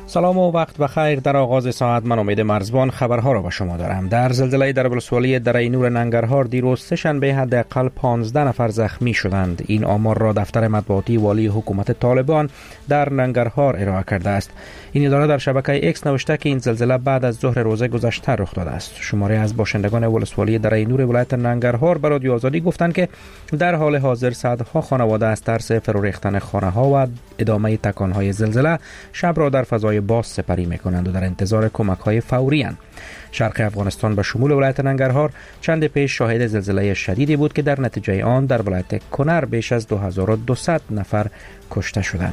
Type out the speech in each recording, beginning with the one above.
سلام و وقت بخیر. در آغاز ساعت من امید مرزبان خبرها را به شما دارم. در زلزله در ولسوالی دره نور ننگرهار دیروز سه‌شنبه حداقل 15 نفر زخمی شدند. این آمار را دفتر مطبوعاتی والی حکومت طالبان در ننگرهار ارائه کرده است. این اداره در شبکه ایکس نوشته که این زلزله بعد از ظهر روز گذشته رخ داده است. شماری از باشندگان ولسوالی دره نور ولایت ننگرهار به رادیو آزادی گفتند که در حال حاضر صدها خانواده از ترس فرو ریختن خانه‌ها و ادامه تکان‌های زلزله شب را در فضای باز سپری می‌کنند و در انتظار کمک‌های فوری اند. شرق افغانستان به شمول ولایت ننگرهار چند پیش شاهد زلزله شدیدی بود که در نتیجه آن در ولایت کنر بیش از 2200 نفر کشته شدند.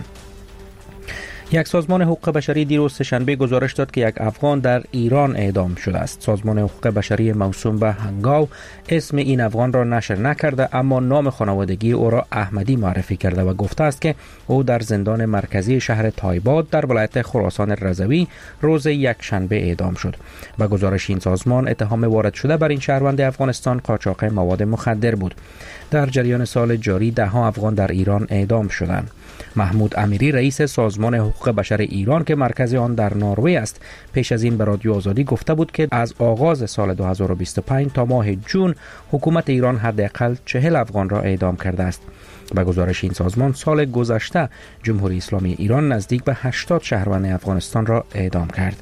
یک سازمان حقوق بشری دیروز سه‌شنبه گزارش داد که یک افغان در ایران اعدام شده است. سازمان حقوق بشری موسوم به هنگاو اسم این افغان را نشر نکرده، اما نام خانوادگی او را احمدی معرفی کرده و گفته است که او در زندان مرکزی شهر تایباد در ولایت خراسان رضوی روز یکشنبه اعدام شد. با گزارش این سازمان اتهام وارد شده بر این شهروند افغانستان قاچاق مواد مخدر بود. در جریان سال جاری ده‌ها افغان در ایران اعدام شدند. محمود امیری رئیس سازمان حقوق بشر ایران که مرکز آن در نروژ است پیش از این به رادیو آزادی گفته بود که از آغاز سال 2025 تا ماه جون حکومت ایران حداقل 40 افغان را اعدام کرده است. به گزارش این سازمان سال گذشته جمهوری اسلامی ایران نزدیک به 80 شهروند افغانستان را اعدام کرد.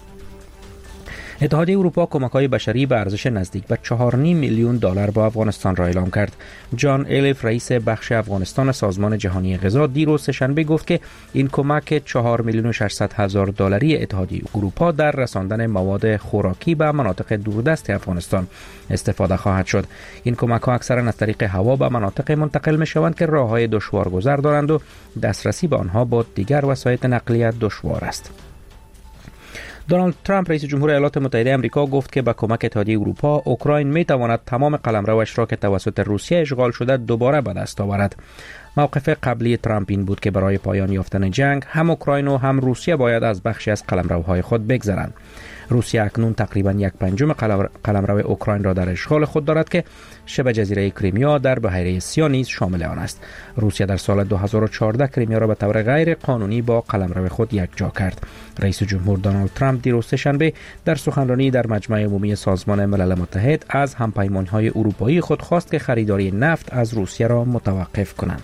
اتحادیه اروپا کمک‌های بشری به ارزش نزدیک به 4.5 میلیون دلار به افغانستان را اعلام کرد. جان الیف رئیس بخش افغانستان سازمان جهانی غذا دیروز سه‌شنبه گفت که این کمک 4,600,000 دلاری اتحادیه اروپا در رساندن مواد خوراکی به مناطق دوردست افغانستان استفاده خواهد شد. این کمک‌ها اکثرا از طریق هوا به مناطق منتقل می‌شوند که راه‌های دشوارگذر دارند و دسترسی به آنها با دیگر وسایل نقلیه دشوار است. دونالد ترامپ رئیس جمهور ایالات متحده آمریکا گفت که با کمک اتحادیه اروپا اوکراین میتواند تمام قلمروش را که توسط روسیه اشغال شده دوباره به دست آورد. موقف قبلی ترامپ این بود که برای پایان یافتن جنگ هم اوکراین و هم روسیه باید از بخشی از قلمروهای خود بگذرند. روسیه اکنون تقریباً 1/5 قلمرو اوکراین را در اشغال خود دارد که شبه جزیره کریمیا در بحیره سیا نیز شامل آن است. روسیه در سال 2014 کریمیا را به طور غیر قانونی با قلمرو خود یکجا کرد. رئیس جمهور دونالد ترامپ دیروز سه‌شنبه در سخنرانی در مجمع عمومی سازمان ملل متحد از همپیمان‌های اروپایی خود خواست که خریداری نفت از روسیه را متوقف کنند.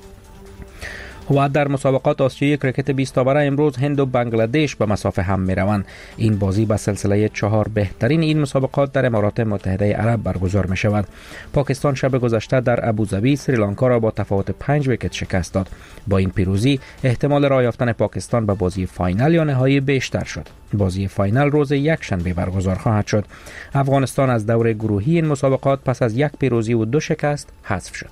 و در مسابقات آسیایی کریکت 20 تابره امروز هند و بنگلادش به مسافه هم می روند. این بازی به سلسله 4 بهترین این مسابقات در امارات متحده عرب برگزار می شود. پاکستان شب گذشته در ابوظبی سریلانکا را با تفاوت 5 ویکت شکست داد. با این پیروزی احتمال راه یافتن پاکستان به بازی فاینال یا نهایی بیشتر شد. بازی فاینال روز یکشنبه برگزار خواهد شد. افغانستان از دور گروهی این مسابقات پس از 1 پیروزی و 2 شکست حذف شد.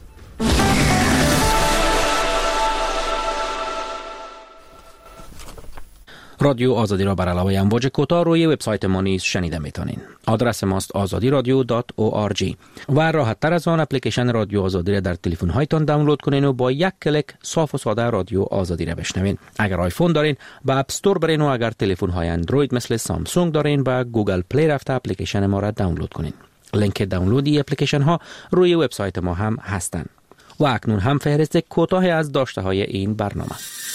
رادیو آزادی را بر علاوه امواج کوتاه روی وبسایت ما نیز شنیده میتونین. آدرس ماست azadiradio.org و راحت تر از آن اپلیکیشن رادیو آزادی را در تلفن هایتان دانلود کنین و با یک کلیک صاف و ساده رادیو آزادی را بشنوین. اگر آیفون دارین با اپ استور برین و اگر تلفن های اندروید مثل سامسونگ دارین با گوگل پلی رفته اپلیکیشن ما را دانلود کنین. لینک دانلود این اپلیکیشن ها روی وبسایت ما هم هستند. و اکنون هم فهرست کوتاه از داشته های این برنامه.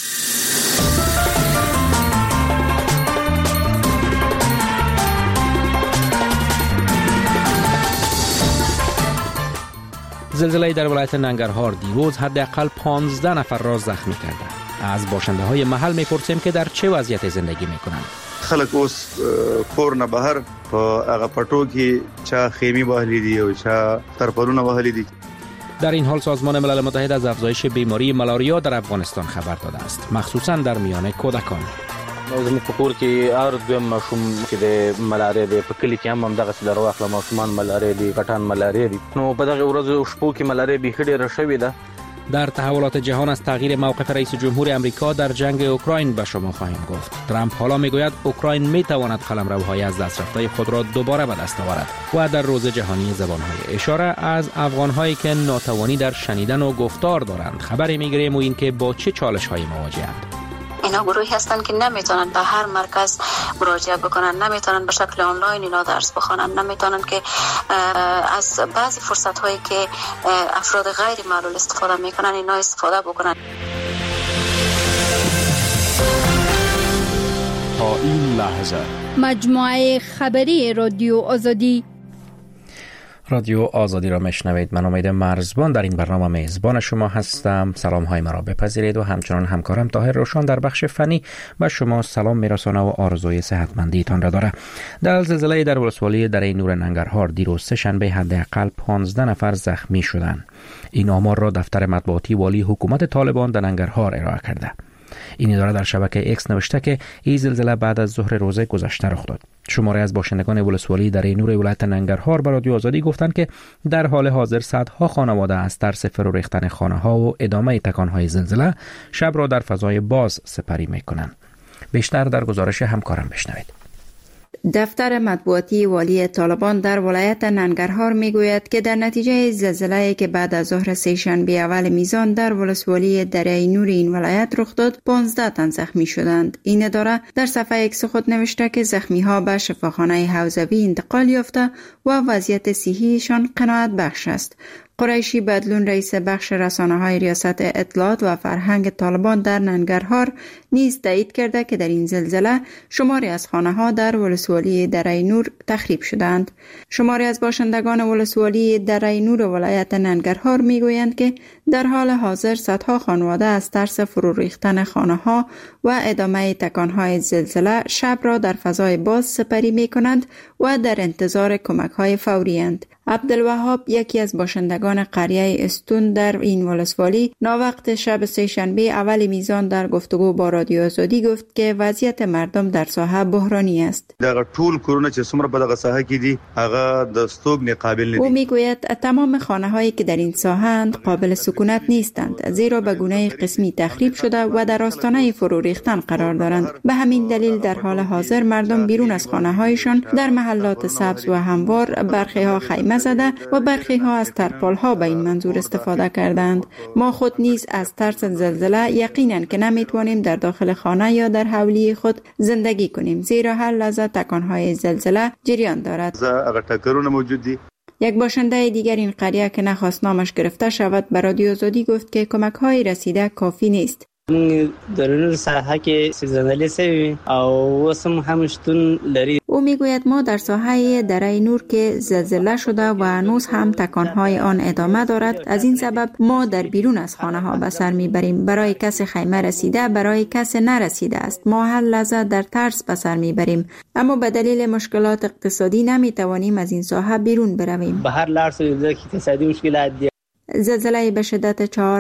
زلزله در ولایت ننگرهار دیروز حداقل 15 نفر را زخمی کرده. از باشنده های محل میپرسیم که در چه وضعیت زندگی میکنند. خلک اوس کور نه بهر په هغه پټو کې چا خیمه وهلې دي او چا ترپلونه وهلې دي. در این حال سازمان ملل متحد از افزایش بیماری ملاریا در افغانستان خبر داده است، مخصوصا در میان کودکان. زموږ په کور کې دویم ماشوم چې د ملاریا دی، په کلي کې هم دغه سره واخله ماشومان ملاریا دی، غټان ملاریا دی. نو په دغه ورځو شپو کې ملاریا بیخي ډېره شوې ده. در تحولات جهان از تغییر موقف رئیس جمهور آمریکا در جنگ اوکراین به شما خواهیم گفت. ترامپ حالا میگوید اوکراین میتواند قلمروهای از دست رفته خود را دوباره به دست آورد و در روز جهانی زبانهای اشاره از افغانهایی که ناتوانی در شنیدن و گفتار دارند خبری میگیریم و اینکه با چه چالش‌هایی مواجه‌اند. اینا گروهی هستند که نمیتونن به هر مرکز مراجعه بکنن، نمیتونن به شکل آنلاین اینا درس بخونن، نمیتونن که از بعضی فرصت هایی که افراد غیر معلول استفاده میکنن اینا استفاده بکنن. لحظه. مجموعه خبری رادیو آزادی. رادیو آزادی را میشنوید. من امید مرزبان در این برنامه میزبان شما هستم. سلام های مرا بپذیرید و همچنان همکارم طاهر روشن در بخش فنی به شما سلام میرسانه و آرزوی صحتمندی تان را داره. در زلزله در ولسوالی دره نور ننگرهار دیروز سه شنبه حداقل 15 نفر زخمی شدند. این آمار را دفتر مطبوعاتی والی حکومت طالبان در ننگرهار ارائه کرده. این اداره در شبکه ایکس نوشته که این زلزله بعد از ظهر روز گذشته رخ داد. شماری از باشندگان ولسوالی دره نور ولایت ننگرهار به رادیو آزادی گفتند که در حال حاضر صدها خانواده از ترس فرو ریختن خانه‌ها و ادامه تکان‌های زلزله شب را در فضای باز سپری می‌کنند. بیشتر در گزارش همکارم بشنوید. دفتر مطبوعاتی والی طالبان در ولایت ننگرهار میگوید که در نتیجه زلزله‌ای که بعد از ظهر سه‌شنبه اول میزان در ولسوالی دره نور این ولایت رخ داد 15 تن زخمی شدند. این اداره در صفحه ایکس خود نوشته که زخمی‌ها به شفاخانه حوزوی انتقال یافته و وضعیت صحیشان قناعت بخش است. قریشی بدلون رئیس بخش رسانه‌های ریاست اطلاعات و فرهنگ طالبان در ننگرهار نیز تایید کرده که در این زلزله شماری از خانه‌ها در ولسوالی دره نور تخریب شدند. شماری از باشندگان ولسوالی دره نور ولایت ننگرهار میگویند که در حال حاضر صدها خانواده از ترس فرو ریختن خانه‌ها و ادامه تکان‌های زلزله شب را در فضای باز سپری می‌کنند و در انتظار کمک‌های فوری اند. عبدالوهاب یکی از باشندگان قریه استون در این ولسوالی ناوقت شب سه‌شنبه اول میزان در گفتگو با رادیو آزادی گفت که وضعیت مردم در ساحه بحرانی است. دا ټول کورونه چې څومره په دغه ساحه کې دي هغه د ستوګنې قابل نه دي. او میگوید تمام خانه‌هایی که در این ساحه قابل سکونت نیستند زیرا به گونه قسمی تخریب شده و در آستانه فرو ریختن قرار دارند. به همین دلیل در حال حاضر مردم بیرون از خانه‌هایشان در محلات سبز و هموار برخی‌ها خیمه زده و برخی‌ها از ترپال‌ها به این منظور استفاده کردند. ما خود نیز از ترس زلزله یقیناً که نمیتوانیم در داخل خانه یا در حولی خود زندگی کنیم زیرا هر لحظه تکان‌های زلزله جریان دارد. هغه ټکرونه موجود دي. یک باشنده دیگر این قریه که نخواست نامش گرفته شود به رادیو آزادی گفت که کمک‌های رسیده کافی نیست. در ساحه که زلزله سوی او وسم همشتون لري. او میگوید ما در ساحه دره نور که زلزله شده و هنوز هم تکانهای آن ادامه دارد، از این سبب ما در بیرون از خانه ها به سر میبریم. برای کس خیمه رسیده، برای کس نرسیده است. ما هر لحظه در ترس به سر میبریم، اما به دلیل مشکلات اقتصادی نمیتوانیم از این ساحه بیرون برویم. به هر لحظه اقتصادی مشکلات دی. زلزله به شدت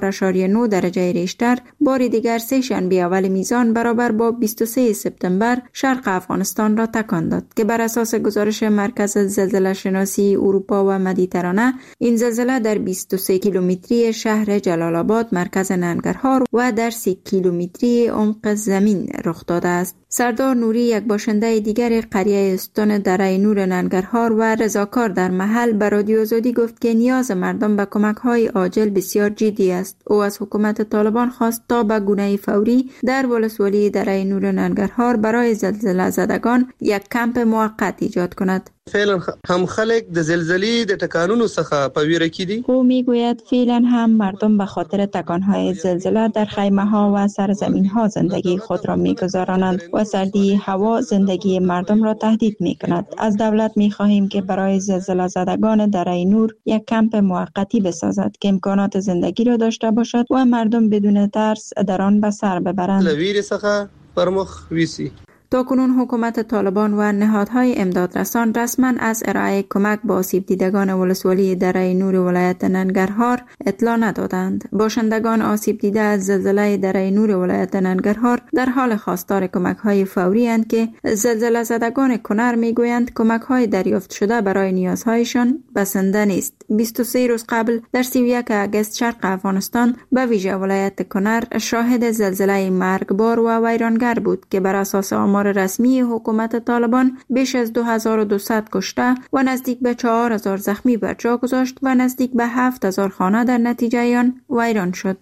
4.9 درجه ریشتر بار دیگر سه‌شنبه اول میزان برابر با 23 سپتامبر شرق افغانستان را تکان داد که بر اساس گزارش مرکز زلزله شناسی اروپا و مدیترانه این زلزله در 23 کیلومتری شهر جلال آباد مرکز ننگرهار و در 3 کیلومتری عمق زمین رخ داده است. سردار نوری یک باشنده دیگر قریه استون دره نور ننگرهار و رضاکار در محل به رادیو آزادی گفت که نیاز مردم به کمک‌های عاجل بسیار جدی است. او از حکومت طالبان خواست تا به گونه فوری در ولسوالی دره نور ننگرهار برای زلزله زدگان یک کمپ موقت ایجاد کند. فعلا هم خلک د زلزلې د ټکانونو څخه په ویره کې دي. او میگوید فعلا هم مردم به خاطر تکانهای زلزله در خیمه ها و سرزمین ها زندگی خود را میگذرانند و سردی هوا زندگی مردم را تهدید میکند. از دولت میخواهیم که برای زلزله زدگان دره نور یک کمپ موقتی بسازد که امکانات زندگی را داشته باشد و مردم بدون ترس در آن به سر ببرند. لویر څخه پرمخ ویسی. تاکنون حکومت طالبان و نهادهای امدادرسان رسما از ارائه کمک به آسیب دیدگان ولسوالی دره نور ولایت ننگرهار اطلاع ندادند. باشندگان آسیب دیده از زلزله دره نور ولایت ننگرهار در حال خواستار کمک‌های فوری اند که زلزله زدگان کنر میگویند کمک‌های دریافت شده برای نیازهایشان بسنده نیست. 23 روز قبل در 31 اگست شرق افغانستان به ویژه ولایت کنر شاهد زلزله مرگبار و ویرانگر بود که بر اساس آمار رسمی حکومت طالبان بیش از 2200 کشته و نزدیک به 4000 زخمی بر جا گذاشت و نزدیک به 7000 خانه در نتیجه آن ویران شد.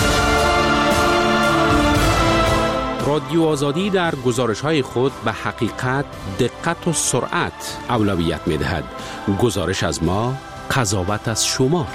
رادیو آزادی در گزارش‌های خود به حقیقت، دقت و سرعت اولویت می‌دهد. گزارش از ما، قضاوت از شما.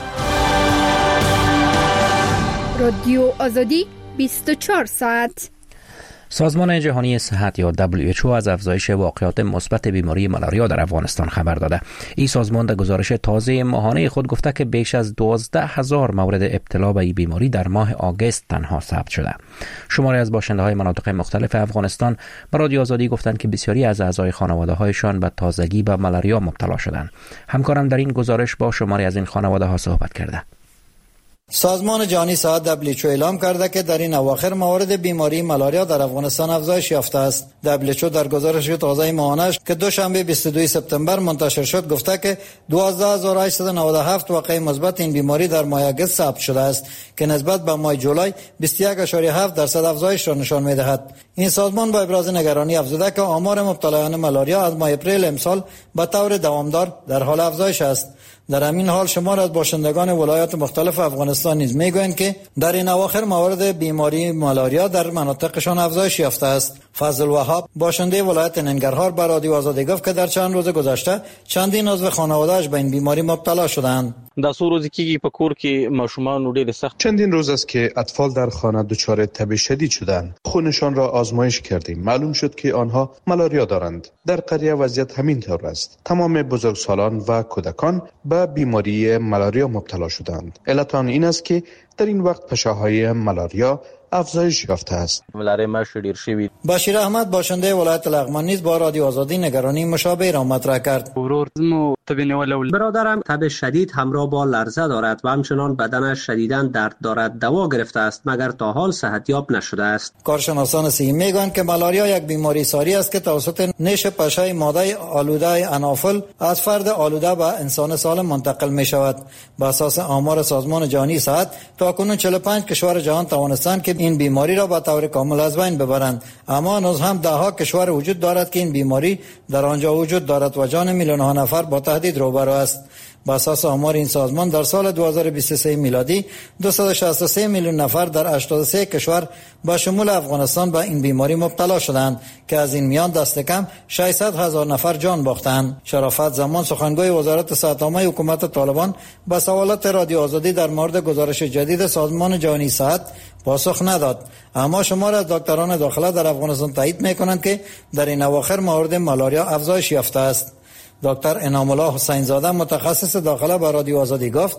رادیو آزادی 24 ساعت. سازمان جهانی صحت یا WHO از افزایش واقعات مثبت بیماری مالاریا در افغانستان خبر داده. این سازمان در گزارش تازه ماهانه خود گفته که بیش از 12,000 مورد ابتلا به این بیماری در ماه آگوست تنها ثبت شده. شماری از باشنده‌های مناطق مختلف افغانستان به رادیو آزادی گفتند که بسیاری از اعضای خانواده‌هایشان به تازگی به مالاریا مبتلا شدند. همکارم در این گزارش با شماری از این خانواده‌ها صحبت کرده. سازمان جهانی صحت WHO اعلام کرده که در این اواخر موارد بیماری مالاریا در افغانستان افزایش یافته است. WHO در گزارش تازه ماهانه‌اش که دوشنبه 22 سپتامبر منتشر شد گفته که 12897 واقعه مثبت این بیماری در ماه آگوست ثبت شده است که نسبت به ماه جولای 21.7% افزایش را نشان می‌دهد. این سازمان با ابراز نگرانی افزوده که آمار مبتلایان مالاریا از ماه اپریل امسال به طور دوامدار در حال افزایش است. در همین حال شمار از باشندگان ولایات مختلف افغانستان نیز میگویند که در این اواخر موارد بیماری مالاریا در مناطقشان افزایش یافته است. فضل وهاب باشنده ولایت ننگرهار به رادیو آزادی گفت که در چند روز گذشته چندین عضو خانواده‌اش به این بیماری مبتلا شدند. دا څو ورځې کېږي په کور کې ماشومان ډېر سخت. چندین روز است که اطفال در خانه دچار تب شدید شدند. خونشان را آزمایش کردیم. معلوم شد که آنها مالاریا دارند. در قریه وضعیت همین طور است. تمام بزرگسالان و کودکان به بیماری مالاریا مبتلا شدند. علت آن این است که در این وقت پشه‌های مالاریا افزایش یافته است. بشیر احمد باشنده ولایت لغمان نیز با رادیو آزادی نگرانی مشابه را مطرح کرد. برادرم تب شدید همراه با لرزه دارد و همچنان بدنش شدیداً درد دارد. دوا گرفته است مگر تا حال صحتیاب نشده است. کارشناسان صحی میگویند که مالاریا یک بیماری ساری است که توسط نیش پشه ماده آلوده انافل از فرد آلوده به انسان سالم منتقل می شود. بر اساس آمار سازمان جهانی صحت تاکنون 45 کشور جهان توانستند که این بیماری را به طور کامل از بین ببرند، اما هنوز هم دهها کشور وجود دارد که این بیماری در آنجا وجود دارد و جان میلیون‌ها نفر با تهدید روبرو است. با اساس آمار این سازمان در سال 2023 میلادی 263 میلیون نفر در 83 کشور با شمول افغانستان به این بیماری مبتلا شدند که از این میان دست کم 600,000 نفر جان باختند. شرافت زمان سخنگوی وزارت صحت عامه حکومت طالبان به سوالات رادیو آزادی در مورد گزارش جدید سازمان جهانی صحت پاسخ نداد، اما شمار از دکتران داخله در افغانستان تایید می‌کنند که در این اواخر موارد مالاریا افزایش یافته است. دکتر انعام الله حسین زاده متخصص داخله با رادیو آزادی گفت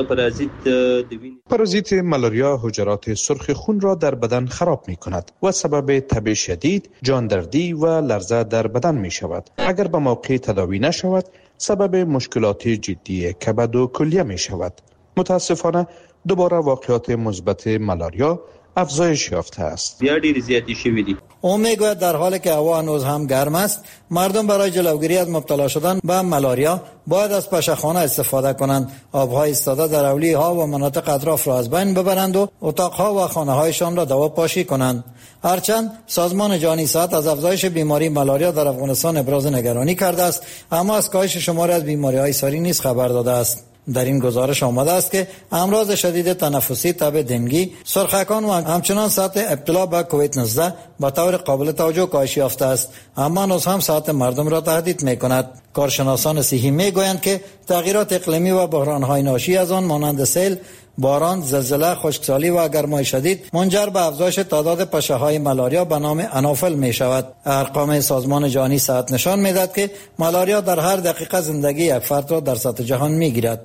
پارازیت مالاریا حجرات سرخ خون را در بدن خراب می کند و سبب تب شدید، جاندردی و لرزه در بدن می شود. اگر به موقع تداوی نشود سبب مشکلات جدی کبد و کلیه می شود. متاسفانه دوباره واقعات مثبت مالاریا افزایش یافته است. بیا ډیر زیاتی شوی دی. او میگوید در حالی که هوا هنوز هم گرم است، مردم برای جلوگیری از مبتلا شدن به مالاریا باید از پشه‌خانه استفاده کنند، آبهای ایستاده در اولیه‌ها و مناطق اطراف را از بین ببرند و اتاق‌ها و خانه‌هایشان را دواپاشی کنند. هرچند سازمان جهانی صحت از افزایش بیماری مالاریا در افغانستان ابراز نگرانی کرده است، اما از کاهش شمار از بیماری‌های ساری نیز خبر داده است. در این گزارش آمده است که امراض شدید تنفسی، تب دنگی، سرخکان و همچنان سطح ابتلا به کووید 19 به طور قابل توجه کاهش یافته است، اما هنوز هم سطح مردم را تهدید می‌کند. کارشناسان صحی می‌گویند که تغییرات اقلیمی و بحران‌های ناشی از آن مانند سیل، باران، زلزله، خشکسالی و گرمای شدید منجر به افزایش تعداد پشه‌های مالاریا به نام انافل می‌شود. ارقام سازمان جهانی صحت نشان می‌دهد که مالاریا در هر دقیقه زندگی یک فرد را در سطح جهان می‌گیرد.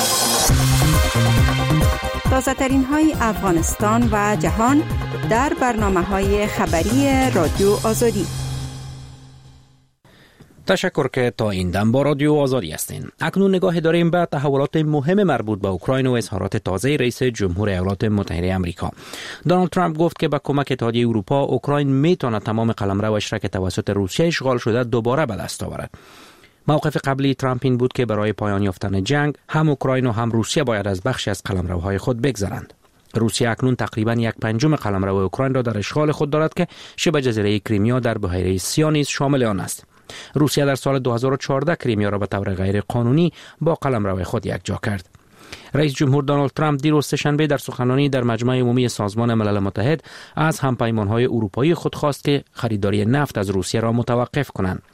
تازه‌ترین های افغانستان و جهان در برنامه‌های خبری رادیو آزادی. تشکر که تا این دم با رادیو آزادی هستین. اکنون نگاه داریم به تحولات مهم مربوط به اوکراین و اظهارات تازه رئیس جمهور ایالات متحده آمریکا. دونالد ترامپ گفت که با کمک اتحادیه اروپا اوکراین میتواند تمام قلمروش را که توسط روسیه اشغال شده دوباره به دست آورد. موقف قبلی ترامپ این بود که برای پایان یافتن جنگ هم اوکراین و هم روسیه باید از بخشی از قلمروهای خود بگذرند. روسیه اکنون تقریباً 1/5 قلمرو اوکراین را در اشغال خود دارد که شبه جزیره کریمیا در بحیره سیا نیز شامل آن است. روسیه در سال 2014 کریمیا را به طور غیر قانونی با قلمرو خود یکجا کرد. رئیس جمهور دونالد ترامپ دیروز سه‌شنبه در سخنرانی در مجمع عمومی سازمان ملل متحد از همپیمان‌های اروپایی خود خواست که خریداری نفت از روسیه را متوقف کنند.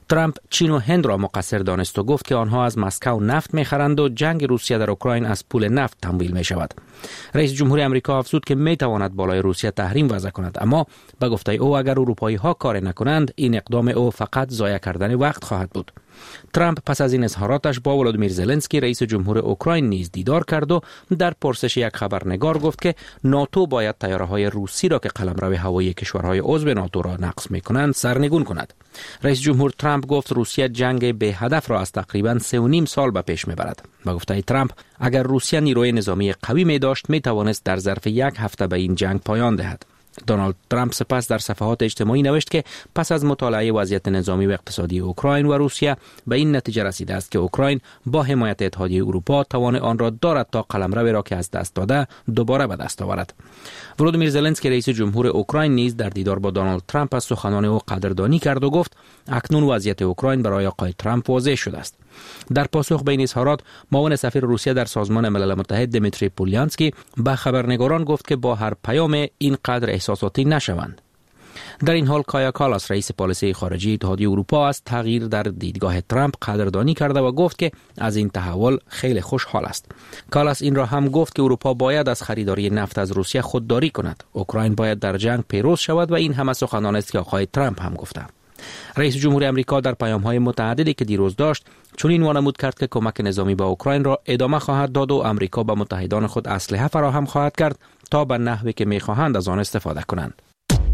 ترامپ چین و هند را مقصر دانست و گفت که آنها از مسکو نفت می‌خرند و جنگ روسیه در اوکراین از پول نفت تمویل می‌شود. رئیس جمهور آمریکا افزود که می‌تواند بالای روسیه تحریم وضع کند، اما به گفته او اگر اروپایی‌ها کار نکنند این اقدام او فقط ضایع کردن وقت خواهد بود. ترامپ پس از این اظهاراتش با ولادیمیر زلنسکی رئیس جمهور اوکراین نیز دیدار کرد و در پرسش یک خبرنگار گفت که ناتو باید طیاره‌های روسی را که قلمرو هوایی کشورهای عضو ناتو را نقض می‌کنند سرنگون کند. رئیس جمهور ترامپ گفت روسیه جنگ به هدف را از تقریباً 3.5 سال به پیش می‌برد. با گفته ترامپ اگر روسیه نیروی نظامی قوی می‌داشت می‌توانست در ظرف یک هفته به این جنگ پایان دهد. دونالد ترامپ سپس در صفحات اجتماعی نوشت که پس از مطالعه وضعیت نظامی و اقتصادی اوکراین و روسیه به این نتیجه رسیده است که اوکراین با حمایت اتحادیه اروپا توان آن را دارد تا قلمرو را که از دست داده دوباره به دست آورد. ولادیمیر زلنسکی رئیس جمهور اوکراین نیز در دیدار با دونالد ترامپ از سخنان او قدردانی کرد و گفت اکنون وضعیت اوکراین برای آقای ترامپ واضح شده است. در پاسخ به این اظهارات معاون سفیر روسیه در سازمان ملل متحد دمیتری پولیانسکی به خبرنگاران گفت که با هر پیام اینقدر احساساتی نشوند. در این حال کایا کالاس رئیس پالیسی خارجی اتحادیه اروپا از تغییر در دیدگاه ترامپ قدردانی کرده و گفت که از این تحول خیلی خوشحال است. کالاس این را هم گفت که اروپا باید از خریداری نفت از روسیه خودداری کند. اوکراین باید در جنگ پیروز شود و این همه سخنان است که آقای ترامپ هم گفته. رئیس جمهور آمریکا در پیام‌های متعددی که دیروز داشت چنین وانمود کرد که کمک نظامی به اوکراین را ادامه خواهد داد و آمریکا به متحدان خود اسلحه فراهم خواهد کرد تا به نحوی که می‌خواهند از آن استفاده کنند.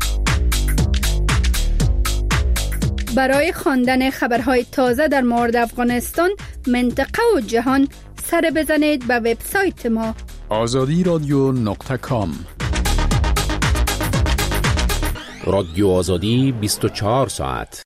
برای خواندن خبرهای تازه در مورد افغانستان، منطقه و جهان سر بزنید به وبسایت ما azadi.com. رادیو آزادی 24 ساعت.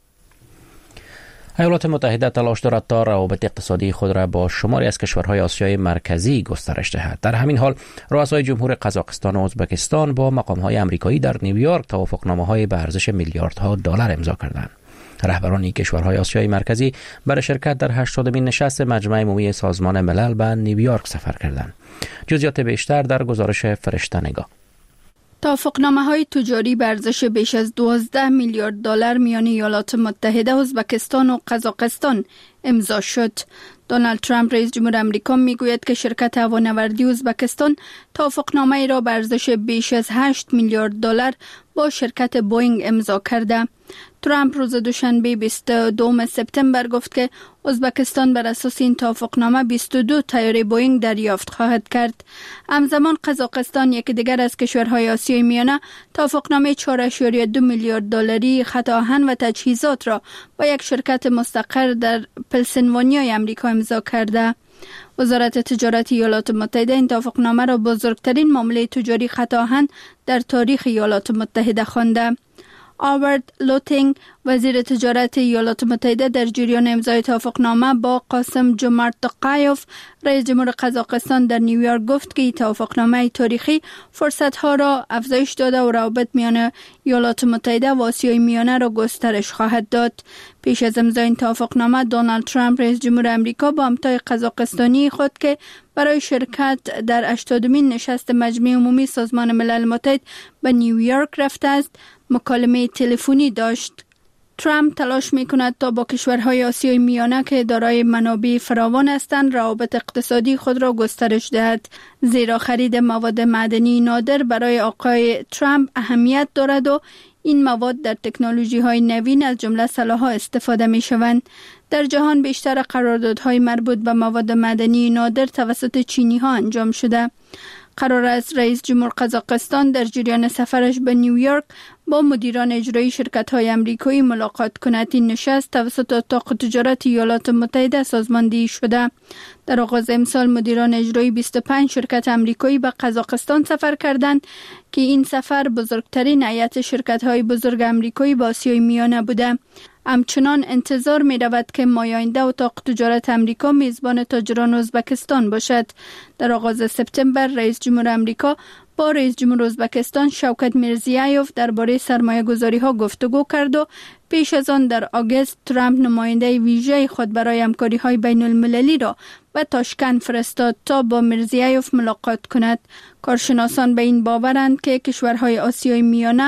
ایالات متحده تلاش دارد تا روابط اقتصادی خود را با شماری از کشورهای آسیای مرکزی گسترش دهد. در همین حال رؤسای جمهور قزاقستان و ازبکستان با مقام‌های آمریکایی در نیویورک توافقنامه‌های به ارزش میلیاردها دلار امضا کردند. رهبران این کشورهای آسیای مرکزی برای شرکت در 80مین نشست مجمع عمومی سازمان ملل به نیویورک سفر کردند. جزئیات بیشتر در گزارش فرشته نگاه. توافقنامه‌های تجاری به ارزش بیش از 12 میلیارد دلار میان ایالات متحده، ازبکستان و قزاقستان امضا شد. دونالد ترامپ رئیس جمهور آمریکا میگوید که شرکت هوانوردی ازبکستان توافقنامه‌ای را به ارزش بیش از 8 میلیارد دلار با شرکت بوئینگ امضا کرده. ترامپ روز دوشنبه 22 سپتامبر گفت که ازبکستان بر اساس این توافقنامه 22 طیاره بوئینگ دریافت خواهد کرد. همزمان قزاقستان، یکی دیگر از کشورهای آسیای میانه، توافقنامه 4.2 میلیارد دلاری خط آهن و تجهیزات را با یک شرکت مستقر در پنسیلوانیای آمریکا امضا کرده. وزارت تجارت ایالات متحده این توافقنامه را بزرگترین معامله تجاری خط آهن در تاریخ ایالات متحده خوانده. آوارد لوتینگ، وزیر تجارت ایالات متحده، در جریان امضای توافقنامه با قاسم جمارت توقایف، رئیس جمهور قزاقستان، در نیویورک گفت که این توافقنامه تاریخی فرصت‌ها را افزایش داده و روابط میان ایالات متحده و آسیای میانه را گسترش خواهد داد. پیش از امضای این توافقنامه، دونالد ترامپ رئیس جمهور آمریکا با همتای قزاقستانی خود که برای شرکت در 80مین نشست مجمع عمومی سازمان ملل متحد به نیویورک رفته است، مکالمه تلفنی داشت. ترامپ تلاش می‌کند تا با کشورهای آسیای میانه که دارای منابع فراوان هستند روابط اقتصادی خود را گسترش دهد، زیرا خرید مواد معدنی نادر برای آقای ترامپ اهمیت دارد و این مواد در تکنولوژی‌های نوین از جمله سلاح‌ها استفاده می‌شوند. در جهان بیشتر قراردادهای مربوط به مواد معدنی نادر توسط چینی‌ها انجام شده. قرار است رئیس جمهور قزاقستان در جریان سفرش به نیویورک با مدیران اجرایی شرکت‌های آمریکایی ملاقات کند. این نشست توسط اتاق تجارت ایالات متحده سازماندهی شده. در آغاز امسال مدیران اجرایی 25 شرکت آمریکایی به قزاقستان سفر کردند که این سفر بزرگترین هیئت شرکت‌های بزرگ آمریکایی به آسیای میانه بوده. همچنان انتظار می رود که ماه آینده اتاق تجارت آمریکا میزبان تاجران ازبکستان باشد. در آغاز سپتامبر رئیس جمهور آمریکا با رئیس جمهور ازبکستان شوکت میرزیایوف درباره سرمایه‌گذاری‌ها گفتگو کرد و پیش از آن در آگوست ترامپ نماینده ویژه خود برای همکاری‌های بین‌المللی را به تاشکند فرستاد تا با میرزیایوف ملاقات کند. کارشناسان به این باورند که کشورهای آسیای میانه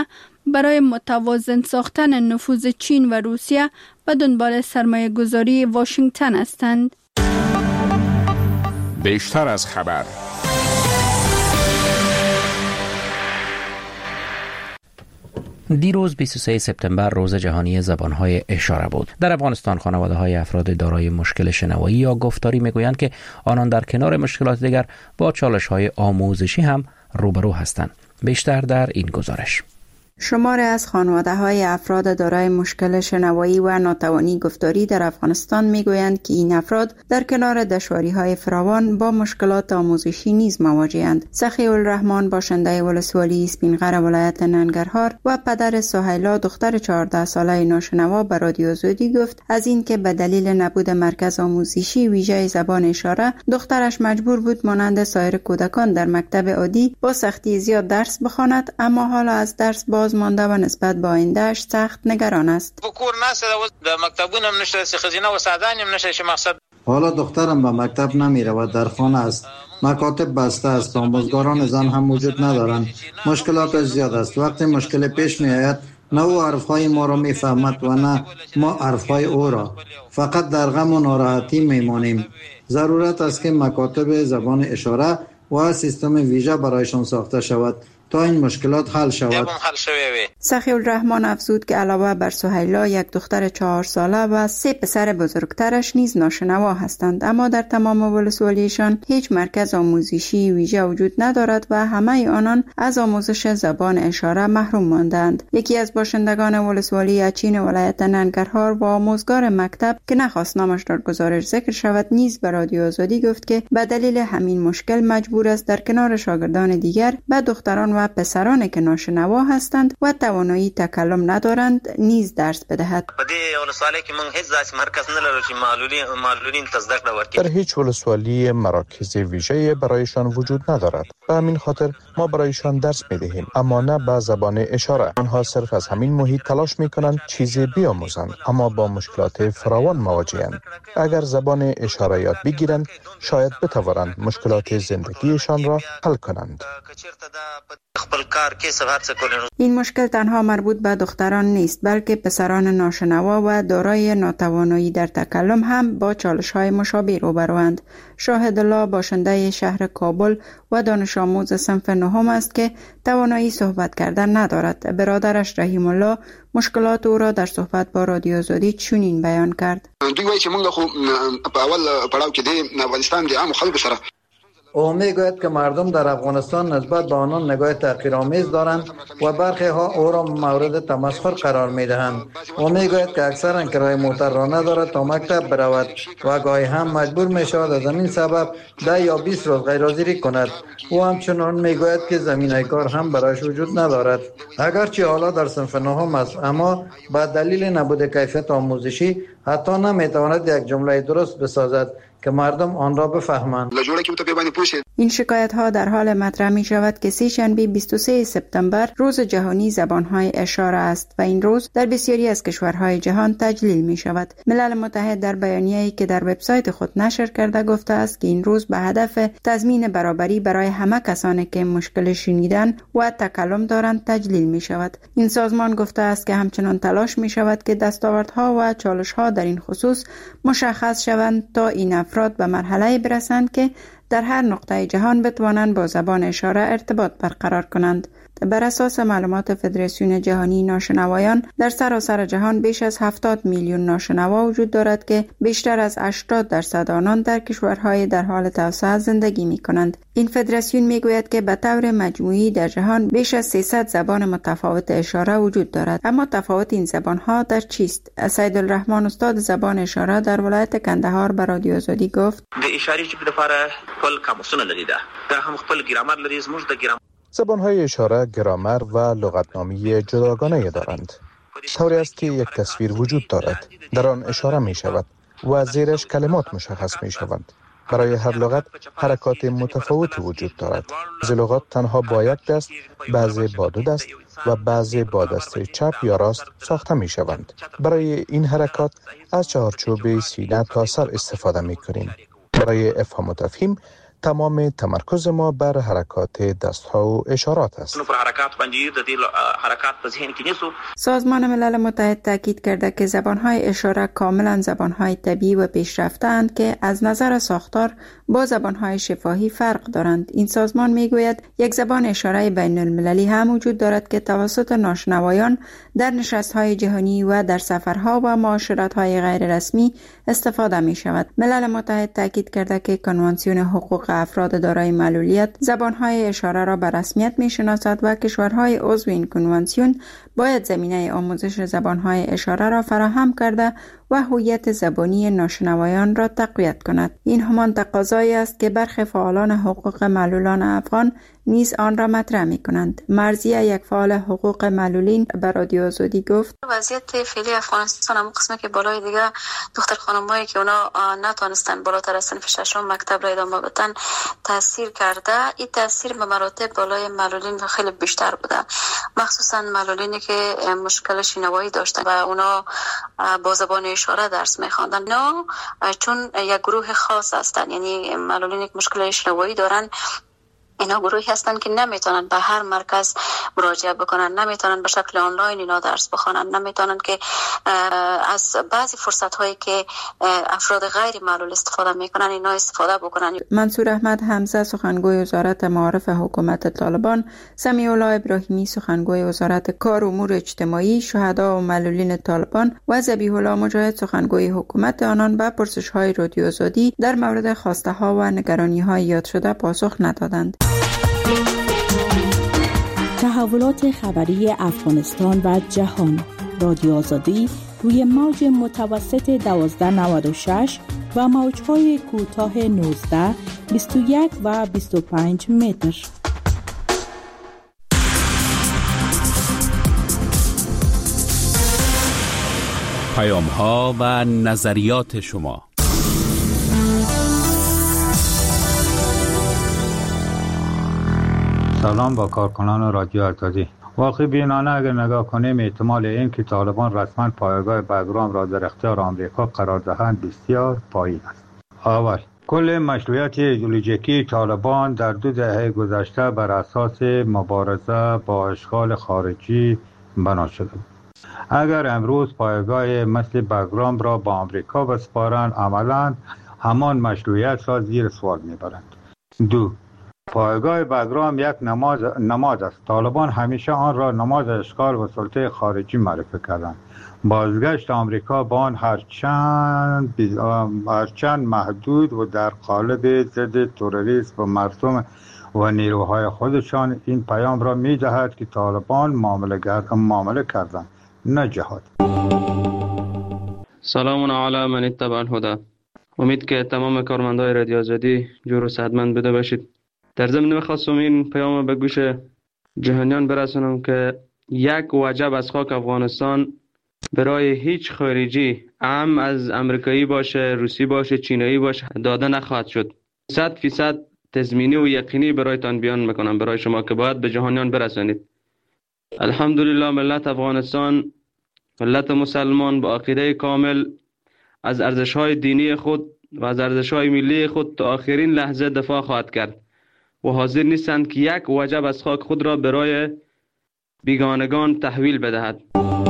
برای متوازن ساختن نفوذ چین و روسیه به دنبال سرمایه گذاری واشنگتن هستند. بیشتر از خبر. دیروز 23 سپتامبر روز جهانی زبانهای اشاره بود. در افغانستان خانواده‌های افراد دارای مشکل شنوایی یا گفتاری میگویند که آنان در کنار مشکلات دیگر با چالش‌های آموزشی هم روبرو هستند. بیشتر در این گزارش. شماری از خانواده‌های افراد دارای مشکل شنوایی و ناتوانی گفتاری در افغانستان میگویند که این افراد در کنار دشواری‌های فراوان با مشکلات آموزشی نیز مواجه‌اند. سخی الرحمن باشنده ولسوالی اسپینغر ولایت ننگرهار و پدر سهیلا دختر 14 ساله ناشنوا به رادیو زودی گفت از اینکه به دلیل نبود مرکز آموزشی ویژه زبان اشاره دخترش مجبور بود مانند سایر کودکان در مکتب عادی با سختی زیاد درس بخواند، اما حالا از درس باز مانده و نسبت به آینده‌اش سخت نگران است. حالا دخترم به مکتب نمی رود، در خانه است. مکاتب بسته است، آموزگاران زن هم وجود ندارند. مشکلاتش زیاد است. وقتی مشکل پیش می آید نه او حرفهای ما را می فهمد و نه ما حرفهای او را. فقط در غم و ناراحتی می مانیم. ضرورت است که مکاتب زبان اشاره و سیستم ویژه برایشان ساخته شود تا این مشکلات حل شود. سخی الرحمن افزود که علاوه بر سهیلا یک دختر 4 ساله و 3 پسر بزرگترش نیز ناشنوا هستند، اما در تمام ولسوالیشان هیچ مرکز آموزشی ویژه وجود ندارد و همه آنان از آموزش زبان اشاره محروم ماندند. یکی از باشندگان ولسوالی اچین ولایت ننگرهار و آموزگار مکتب که نخواست نامش در گزارش ذکر شود نیز به رادیو آزادی گفت که به دلیل همین مشکل مجبور است در کنار شاگردان دیگر به دختران و پسرانی که ناشنوا هستند و توانایی تکلم ندارند نیز درس بدهد. در هیچ ولسوالی مراکز ویژه برایشان وجود ندارد. به همین خاطر ما برایشان درس می‌دهیم، اما نه به زبان اشاره. آنها صرف از همین محیط تلاش می‌کنند چیزی بیاموزند، اما با مشکلات فراوان مواجه‌اند. اگر زبان اشاره یاد بگیرند، شاید بتوانند مشکلات زندگیشان را حل کنند. این مشکل تنها مربوط به دختران نیست، بلکه پسران ناشنوا و دارای ناتوانایی در تکلم هم با چالش‌های مشابه روبروند. شاهد الله باشنده شهر کابل و دانش آموز صنف نهم است که توانایی صحبت کردن ندارد. برادرش رحیم الله مشکلات او را در صحبت با رادیو آزادی چنین بیان کرد. دوی وایي چې موږ خو په اول پړاو کې د افغانستان د عام خلکو سره او میگوید که مردم در افغانستان نسبت به آنان نگاه تحقیرآمیز دارند و برخی ها او را مورد تمسخر قرار میدهند. او میگوید که اکثرا کرایه موتر را ندارد تا مکتب برود و گاهی هم مجبور می شود از همین سبب 10 یا 20 روز غیرحاضری کند. او همچنان میگوید که زمینه کار هم برایش وجود ندارد. اگرچه حالا در صنف نهم است، اما با دلیل نبود کیفیت آموزشی حتی نمیتواند یک جمله درست بسازد که مردم آن را بفهمند. این شکایت ها در حال مطرح می شود که سه‌شنبه 23 سپتامبر روز جهانی زبانهای اشاره است و این روز در بسیاری از کشورهای جهان تجلیل می شود. ملل متحد در بیانیه‌ای که در وبسایت خود نشر کرده گفته است که این روز به هدف تضمین برابری برای همه کسانی که مشکل شنیدن و تکلم دارند تجلیل می شود. این سازمان گفته است که همچنان تلاش می شود که دستاوردها و چالش‌ها در این خصوص مشخص شوند تا این افراد به مرحله برسند که در هر نقطه جهان بتوانند با زبان اشاره ارتباط برقرار کنند. بر اساس معلومات فدراسیون جهانی ناشنوایان در سراسر جهان بیش از 70 میلیون ناشنوا وجود دارد که بیشتر از 80% آنان در کشورهای در حال توسعه زندگی می کنند. این فدراسیون می گوید که به طور مجموعی در جهان بیش از 300 زبان متفاوت اشاره وجود دارد، اما تفاوت این زبانها در چیست؟ سید الرحمن استاد زبان اشاره در ولایت کندهار به رادیو آزادی گفت: د اشاره چې په لپاره خپل قاموسونه لري دا هم خپل ګرامر لري. زموږ د ګرامر زبانهای اشاره گرامر و لغتنامه جداگانه دارند. طوری است که یک تصویر وجود دارد، در آن اشاره می شود و زیرش کلمات مشخص می شوند. برای هر لغت حرکات متفاوتی وجود دارد. بعضی لغات تنها با یک دست، بعضی با 2 دست و بعضی با دست چپ یا راست ساخته می شوند. برای این حرکات از چهارچوب سینه تا سر استفاده می کنیم. برای افهام و تفهیم تمام تمرکز ما بر حرکات دست‌ها و اشارات است. سازمان ملل متحد تاکید کرده که زبان‌های اشاره کاملا زبان‌های طبیعی و پیشرفته‌اند که از نظر ساختار با زبان‌های شفاهی فرق دارند. این سازمان میگوید یک زبان اشاره بین المللی هم وجود دارد که توسط ناشنوایان در نشست‌های جهانی و در سفرها و معاشرت‌های غیر رسمی استفاده می‌شود. ملل متحد تاکید کرده که کنوانسیون حقوق افراد دارای معلولیت زبان‌های اشاره را به رسمیت می‌شناسد و کشورهای عضو این کنوانسیون باید زمینه آموزش زبان‌های اشاره را فراهم کرده و هویت زبانی ناشنوایان را تقویت کند. این همان تقاضایی است که برخی فعالان حقوق معلولان افغان نیز آن را مطرح می‌کنند. مرضیه، یک فعال حقوق معلولین، به رادیو آزادی گفت: وضعیت فعلی افغانستان هم قسمه که بالای دیگه دختر خانمایی که اونا نتونستن بالاتر از صنف ششم مکتب را ادامه بدن تاثیر کرده. این تاثیر به مراتب بالای معلولین خیلی بیشتر بوده، مخصوصا معلولینی که مشکل شنوایی داشتن و اونا با زبان اشاره درس می‌خواندن. نه، چون یک گروه خاص هستن، یعنی معلولینی که مشکل شنوایی دارن، اینا گروهی هستن که نمیتونن به هر مرکز مراجعه بکنن، نمیتونن به شکل آنلاین اینا درس بخونن، نمیتونن که از بعضی فرصت هایی که افراد غیر معلول استفاده میکنن اینا استفاده بکنن. منصور احمد حمزه، سخنگوی وزارت معارف حکومت طالبان، سمیع الله ابراهیمی، سخنگوی وزارت کار و امور اجتماعی، شهدا و معلولین طالبان و ذبیح الله مجاهد، سخنگوی حکومت آنان به پرسش های رادیو آزادی در مورد خواسته ها و نگرانی های یاد شده پاسخ ندادند. تحولات خبری افغانستان و جهان. رادیو آزادی روی موج متوسط 1296 و موج‌های کوتاه 19، 21 و 25 متر. پیام‌ها و نظریات شما. سلام با کارکنان رادیو آزادی. واقعی بینانه اگر نگاه کنیم احتمال این که طالبان رسما پایگاه بگرام را در اختیار آمریکا قرار دهند بسیار پایین است. اول، کل مشروعیت ایدئولوژیکی طالبان در 2 دهه گذشته بر اساس مبارزه با اشغال خارجی بنا شده بود. اگر امروز پایگاه مثل بگرام را با آمریکا بسپارند، عملاً همان مشروعیت را زیر سوال میبرند. 2، پایگاه بگرام یک نماد است. طالبان همیشه آن را نماد اشغال و سلطه خارجی معرفی کردند. بازگشت آمریکا با آن هرچند محدود و در قالب ضد تروریسم و مردم و نیروهای خودشان این پیام را می دهد که طالبان معامله کردند، نه جهاد. سلام علی من اتبع الهدی. امید که تمام کارمندای رادیو آزادی جور و صحتمند بوده باشید. در ضمن می‌خواستم این پیام به گوش جهانیان برسونم که یک وجب از خاک افغانستان برای هیچ خارجی، هم از امریکایی باشه، روسی باشه، چینایی باشه، داده نخواهد شد. 100% تضمینی و یقینی برایتان بیان میکنم برای شما که باید به جهانیان برسانید. الحمدلله ملت افغانستان، ملت مسلمان با عقیده کامل از ارزش‌های دینی خود و از ارزش‌های ملی خود تا آخرین لحظه دفاع خواهد کرد و حاضر نیستند که یک وجب از خاک خود را برای بیگانگان تحویل بدهد.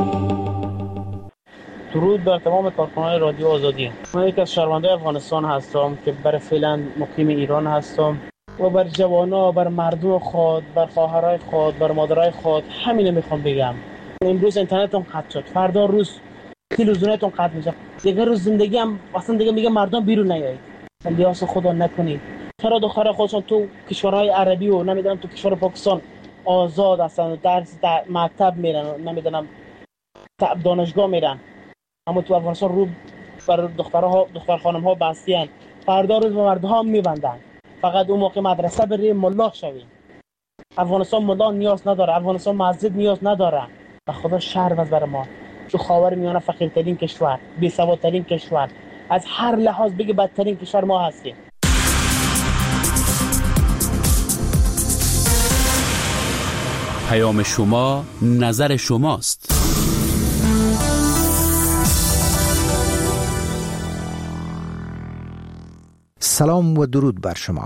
درود بر تمام کارکنان رادیو آزادی. من یک از شهروندان افغانستان هستم که برای فعلا مقیم ایران هستم و بر جوانا، بر مردم خود، بر خواهرای خود، بر مادرای خود همینه میخوام بگم. امروز اینترنتتون قطع شد، فردا روز تلویزیونتون قطع میشه، دیگه روز زندگی هم اصلا دیگه میگه مردم بیرون نیایید. الیاس خدا نکنید. چرا دخترای خودشون تو کشورهای عربی و نمیدونم تو کشور پاکستان آزاد هستن، درس در مکتب میرن، نمیدونم دانشگاه میرن، اما تو افغانستان رو بر دختر خانم ها بستیان، فردا روز به مردها میبندن. فقط اون موقع مدرسه بری ملا شوی. افغانستان ملا نیاز نداره، افغانستان مسجد نیاز نداره. به خدا شرم از بر ما. تو خاورمیانه فقیرترین کشور، بی‌سوادترین کشور، از هر لحاظ بگی بدترین کشور ما هستیم. پیام شما نظر شماست. سلام و درود بر شما.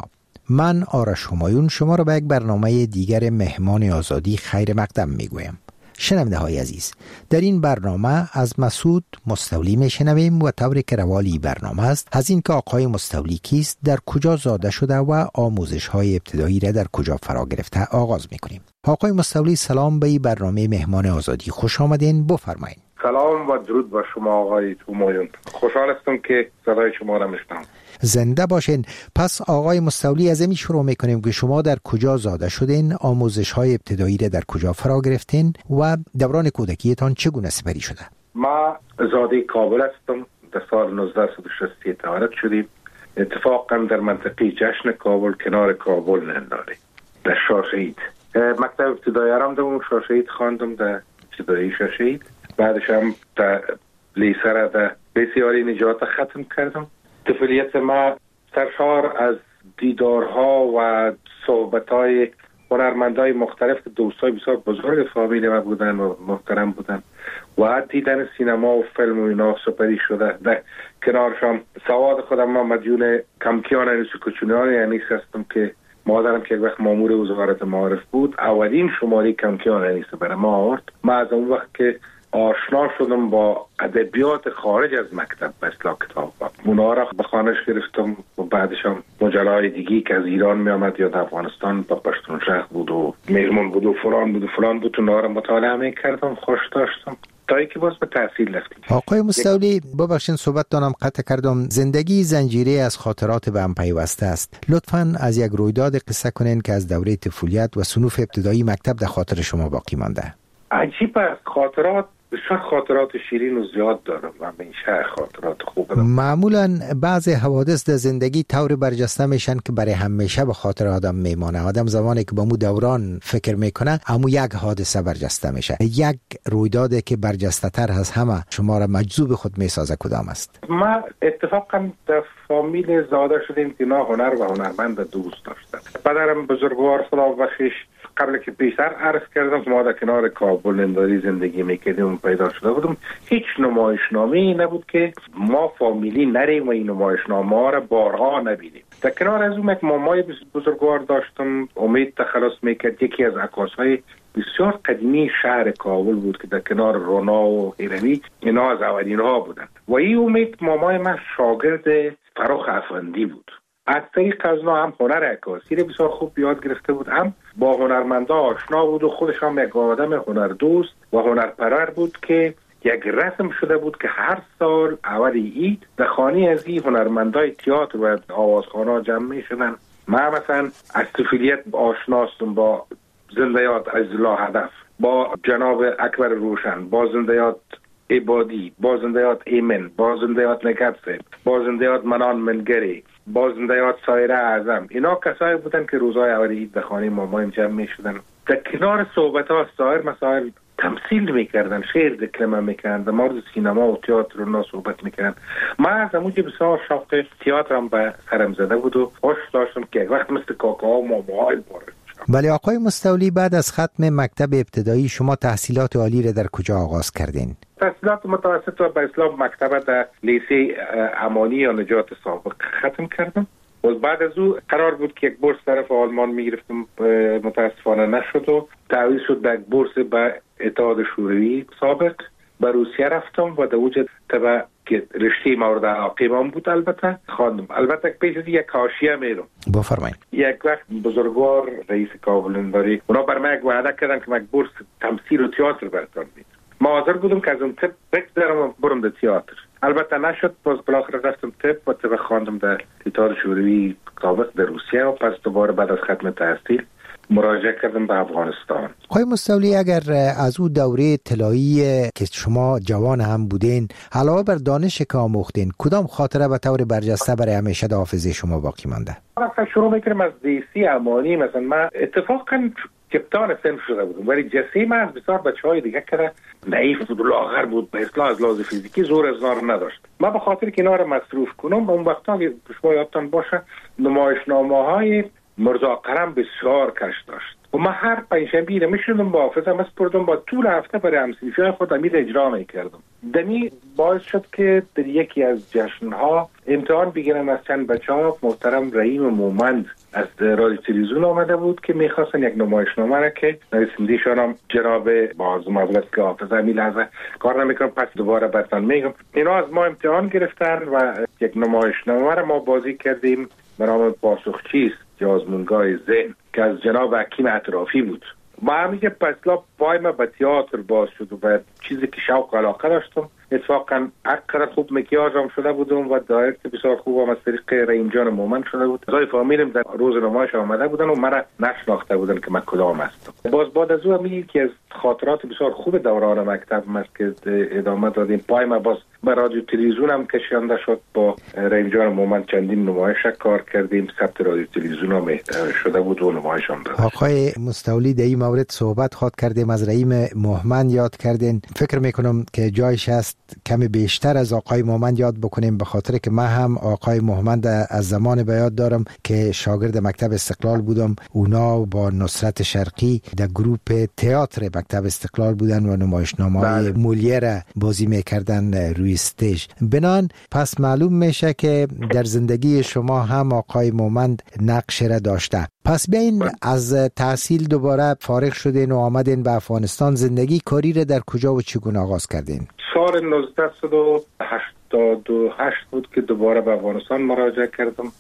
من آرش همایون شما را به یک برنامه دیگر مهمان آزادی خیر مقدم میگویم. شنونده های عزیز، در این برنامه از مسعود مستولی میشنویم و طوری که روالی برنامه است از این که آقای مستولی کیست، در کجا زاده شده و آموزش های ابتدایی را در کجا فرا گرفته آغاز میکنیم. آقای مستولی سلام، به برنامه مهمان آزادی خوش آمدین. بفرمایید. سلام و درود بر شما آقای همایون. خوشحال هستم که صدای شما را میشنوم. زنده باشین. پس آقای مستولی از این شروع میکنیم که شما در کجا زاده شدین، آموزش های ابتدایی را در کجا فرا گرفتین و دوران کودکیتان چگونه سپری شده؟ ما زاده کابل هستم. در سال 1960 تولد شدیم. اتفاقا در منطقه جشن کابل کنار کابل ننداره در شاشهید. مکتب ابتدایی رم در شاشهید خواندم، در ابتدایی شاشهید. بعدش هم در لیسه را در بسیاری نجات ختم کردم. طفولیت ما سرشار از دیدارها و صحبتهای هنرمندای مختلف، دوستای بسیار بزرگ فامیل ما بودن و محترم بودن و دیدن سینما و فیلم و اینا سپری شده. در کنارشان سواد خودم ما مدیون کمکیان انیس کچونیان انیس هستم که مادرم که یک وقت مامور وزارت معارف بود اولین شماره کمکیان انیس برای ما آورد. ما از اون وقت که آشنا شدم با ادبیات خارج از مکتب به اصطلاح کتاب اونا را به خانش گرفتم و بعدش هم مجله‌های دیگی که از ایران می آمد یا در افغانستان با پشتون شهر بود و میرمون بود و فلان بود اونا را مطالعه می کردم، خوش داشتم تا اینکه باز به تحصیل رفتیم. آقای مستولی ببخشید صحبت دانم قطع کردم. زندگی زنجیره از خاطرات به هم پیوسته است. لطفاً از یک رویداد قصه کنین که از دوره طفولیت و صنوف ابتدایی مکتب در خاطر شما باقی مانده. عجیب خاطرات، بسیار خاطرات شیرین و زیاد دارم و همیشه خاطرات خوب دارم. معمولا بعض حوادث در زندگی طور برجسته میشن که برای همیشه به خاطر آدم میمانه. آدم زمانی که به مو دوران فکر میکنه همو یک حادثه برجسته میشه. یک رویدادی که برجسته تر از همه شما را مجذوب خود میسازه کدام است؟ ما اتفاقا در فامیل زاده شدیم که نه هنر و هنرمند دوست داشتن. پدرم بزرگوار خدا بخشش قبل که پیشتر عرض کردم که ما در کنار کابل ننداری زندگی میکردیم پیدا شده بودم. هیچ نمایشنامه‌ای نبود که ما فامیلی نریم و این نمایشنامه ها را بارها نبینیم. در کنار از اون یک مامای بزرگوار داشتم، امید تخلص میکرد. یکی از عکاس‌های بسیار قدیمی شهر کابل بود که در کنار رونا و هیروی اینا از اولین ها بودند و این امید مامای من شاگرد فرخ افندی بود. از طریق از اونا هم هنر عکاسی رو بسیار خوب یاد گرفته بود، هم با هنرمندا آشنا بود و خودش هم یک آدم هنردوست و هنرپرور بود که یک رسم شده بود که هر سال اول عید در خانه از این هنرمندای تئاتر و آوازخوان‌ها جمع می‌شدن. من مثلا از طفولیت آشناستم با زنده یاد عزیزالله هدف، با جناب اکبر روشن، با زنده یاد عبادی، با زنده یاد ایمن، با زنده یاد نگبسه، با زنده یاد منان منگری، با زنده یاد سایره اعظم. اینا کسایی بودن که روزهای اول عید در خانه مامایم جمع می‌شدن. در کنار صحبت‌ها سایر مسائل تمثیل میکردن، شعر دکلمه میکردن، در مورد سینما و تئاتر رو صحبت میکردن. من از اونجا بسیار شوق تئاترم به سرم زده بود و خوش داشتم که وقت مثل کاکا و ماماهای باره. ولی آقای مستولی بعد از ختم مکتب ابتدایی شما تحصیلات عالی را در کجا آغاز کردین؟ تحصیلات متوسط و به اصطلاح مکتب در لیسه امانی یا نجات سابق ختم کردم. و بعد از او قرار بود که یک بورس طرف آلمان میگرفتم، متاسفانه نشد و تعویض شد به یک بورس به اتحاد شوروی سابق. به روسیه رفتم و در اوجه طبع که رشته مورد علاقه من بود البته خواندم. البته پیش از یک حاشیه میرم. بفرمایید. یک وقت بزرگوار رئیس کابل ننداری اونا بر من یک وعده کردن که من بورس تمثیل و تئاتر براتون میدم. ما حاضر بودم که از اون طب بگذرم برم در تئاتر. البته نشد. باز بالاخره رفتم طب و طب خواندم در اتحاد شوروی سابق در روسیه و پس دوباره بعد از ختم تحصیل مراجعه کردم به افغانستان. آقای مستولی اگر از او دوره طلایی که شما جوان هم بودین علاوه بر دانش که آموختین کدام خاطره به طور برجسته برای همیشه در حافظه شما باقی مانده؟ مثلا شروع میکنم از دیسی امانی. مثلا من اتفاقا کپتان سن شده بودم ولی جسه من از بسیار بچهای دیگه که نحیف بود و لاغر بود به اصطلاح از لحاظ فیزیکی زور از نار نداشت. من به خاطر که اینا رو مصروف کنم اون وقتا که شما یادتان باشه نمایشنامه‌های مرزا قرم بسیار کش داشت و من هر پنجشنبه رو میشدم با حافظم اسپردم با طول هفته برای همسنفیای خود امید اجرا میکردم. دمی باعث شد که در یکی از جشنها امتحان بگیرن از چند بچه ها. محترم رحیم مومند از رادیو تلویزیون آمده بود که میخواستن یک نمایشنامه را که نویسنده‌شان هم جناب باز مولد که حافظ همین لحظه کار نمیکنم، پس دوباره براتون میگم. اینا از ما امتحان گرفتن و یک نمایشنامه را ما بازی کردیم به نام پاسخچیست یا آزمونگاه ذهن که از جناب حکیم اطرافی بود. ما همیشه پسلا پای ما به تئاتر باز شد و به چیزی که شوق و علاقه داشتم. اتفاقا اقرار خوب مکیاج هم شده بودم و دایرکت بسیار خوب هم از طریق رحیم جان مومن شده بود. زای فامیلم در روز نمایش آمده بودن و مرا نشناخته بودن که من کدام هستم. باز بعد از او هم که از خاطرات بسیار خوب دوران مکتب است که ادامه دادیم. پای ما باز به رادیو تلویزیون هم کشانده شد، با رحیم جان مومن چندین نمایش کار کردیم. ثبت رادیو تلویزیون هم شده بود و نمایش هم داشت. آقای مستولی در این مورد صحبت خواهد کردیم، از رحیم مومن یاد کردین. فکر میکنم که جایش است کمی بیشتر از آقای مومن یاد بکنیم، به خاطر که من هم آقای مومن از زمان به یاد دارم که شاگرد مکتب استقلال بودم. اونا با نصرت شرقی در گروپ تئاتر مکتب استقلال بودن و نمایشنامه‌های مولیر بازی میکردن روی استیج. بنان پس معلوم میشه که در زندگی شما هم آقای مومن نقش را داشته. پس بیاین از تحصیل دوباره فارغ شدین و آمدین به افغانستان. زندگی کاری را در کجا و چگونه آغاز کردین؟ سال 1988 بود که دوباره به افغانستان مراجعه کردم.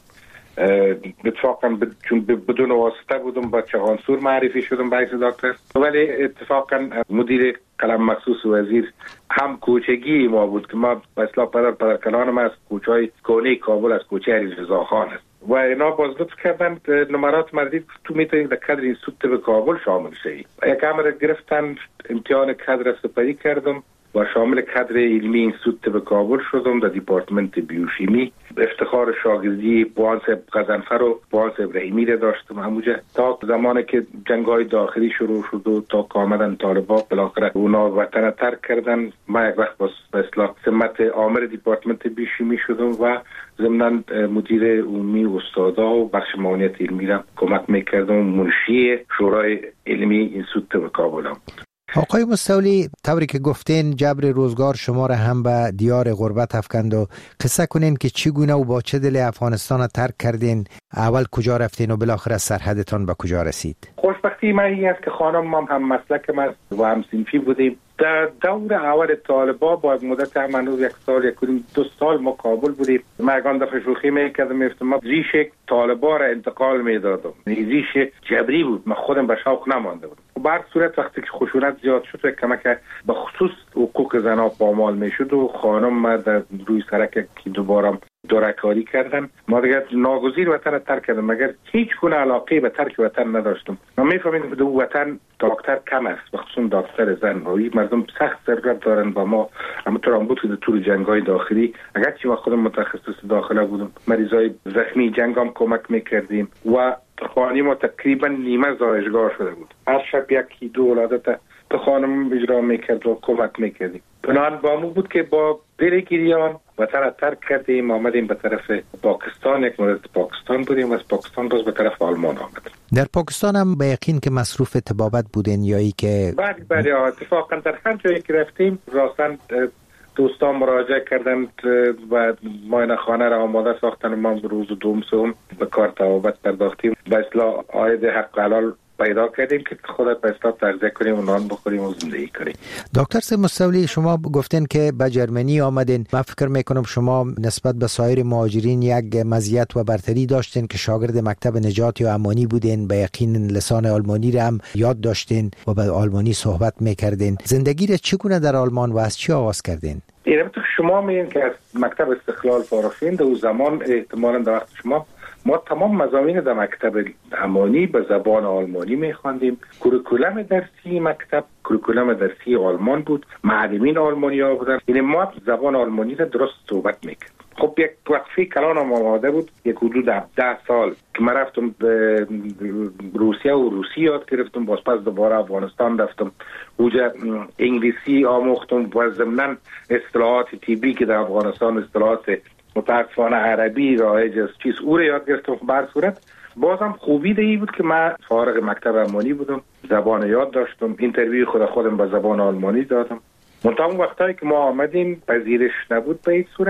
اتفاقا چون بدون واسطه بودم با چغانسور معرفی شدم به حیث دکتر، ولی اتفاقا مدیر قلم مخصوص وزیر هم کوچگی ما بود که ما به اصطلاح پدر کلان ما از کوچه‌های کونه کابل، از کوچه علیرضا خان است و اینا باز لطف کردن نمرات مردید تو میتونید در کادر اینستیتوت به کابل شامل شید. یک امر گرفتن، امتحان کادر سپری کردم و شامل کادر علمی اینستیتوت به کابل شدم در دیپارتمنت بیوشیمی. افتخار شاگردی پوان صاحب غضنفر و پوان صاحب رحیمی را داشتم همونجا تا زمانی که جنگ‌های داخلی شروع شد و تا که آمدن طالبان بالاخره اونا وطن ترک کردن. ما یک وقت به اصطلاح سمت آمر دیپارتمنت بیوشیمی شدم و ضمن مدیر عمومی استادا و بخش معاونیت علمی را کمک میکردم. منشی شورای علمی اینستیتوت به کابل هم. آقای مستولی، طوری که گفتین جبر روزگار شما را هم به دیار غربت افکند و قصه کنین که چگونه و با چه دل افغانستان را ترک کردین، اول کجا رفتین و بالاخره سرحدتان به کجا رسید؟ خوشبختی من این است که خانم هم مسلک ما و هم صنفی بودیم. در دور اول طالبا با مدت هنوز یک سال یک دو سال ما کابل بودیم. من یکان دفعه شوخی میکردم میفتم ریش طالبا را انتقال میدادم، ریش جبری بود، من خودم به شوق نمانده بودم. بر صورت وقتی که خشونت زیاد شد کمک به خصوص حقوق زنها پامال میشد و خانم ما در روی سرک که دوباره دورکاری کردن. ما دیگه ناگزیر وطن ترک کردم مگر هیچ گونه علاقه به ترک وطن نداشتم. ما میفهمیم که دو وطن دکتر کم است، بخصوص دکتر زن و مردم سخت ضرورت دارن با ما. همونطور هم بود که طول جنگ‌های داخلی اگرچه ما خودم متخصص داخله بودم، مریضای زخمی جنگ هم کمک میکردیم و خانه ما تقریبا نیمه زایشگاه شده بود. هر شب یکی دو ولادت به خانم اجرا میکرد و کمک میکردیم. بنابراین با مو بود که با دلگیریان وطن ترک کردیم، آمدیم به طرف پاکستان. یک مدت پاکستان بودیم و از پاکستان باز به طرف آلمان آمدیم. در پاکستان هم به یقین که مصروف طبابت بودین یا ای که بله اتفاقا در هر جایی که رفتیم راستن دوستان مراجعه کردند و معاینه خانه را آماده ساختن و ما روز دوم به کار طبابت پرداختیم. به اصطلاح عاید حق حلال پیدا کردیم که خودت به اصطلاح تغذیه کنیم و نان بخوریم و زندگی کنیم. دکتر مستولی، شما گفتین که به جرمنی آمدین. من فکر میکنم شما نسبت به سایر مهاجرین یک مزیت و برتری داشتین که شاگرد مکتب نجات یا امانی بودین، به یقین لسان آلمانی را هم یاد داشتین و به آلمانی صحبت میکردین. زندگی را چگونه در آلمان و از چی آغاز کردین؟ شما میگین که از مکتب استقلال فارغ شدین، در زمان احتمالاً در وقت شما ما تمام مضامین در مکتب امانی به زبان آلمانی میخواندیم. کوریکولم درسی مکتب کوریکولم درسی آلمان بود، معلمین آلمانی ها بودن، یعنی ما زبان آلمانی را درست صحبت میکردیم. خب یک وقفه کلان هم آماده بود، یک حدود 10 سال که من رفتم به روسیه و روسی یاد گرفتم، باز پس دوباره افغانستان رفتم اونجا انگلیسی آموختم و ضمناً اصطلاحات طبی که در افغانستان اصطلاحات متاسفانه عربی رایج است چیز او رو یاد گرفتم. بر صورت بازم خوبی دیگه بود که من فارغ مکتب آلمانی بودم، زبان یاد داشتم، اینترویو خودم به زبان آلمانی دادم. منتها اون وقتایی که ما آمدیم پذیرش نبود به این صورت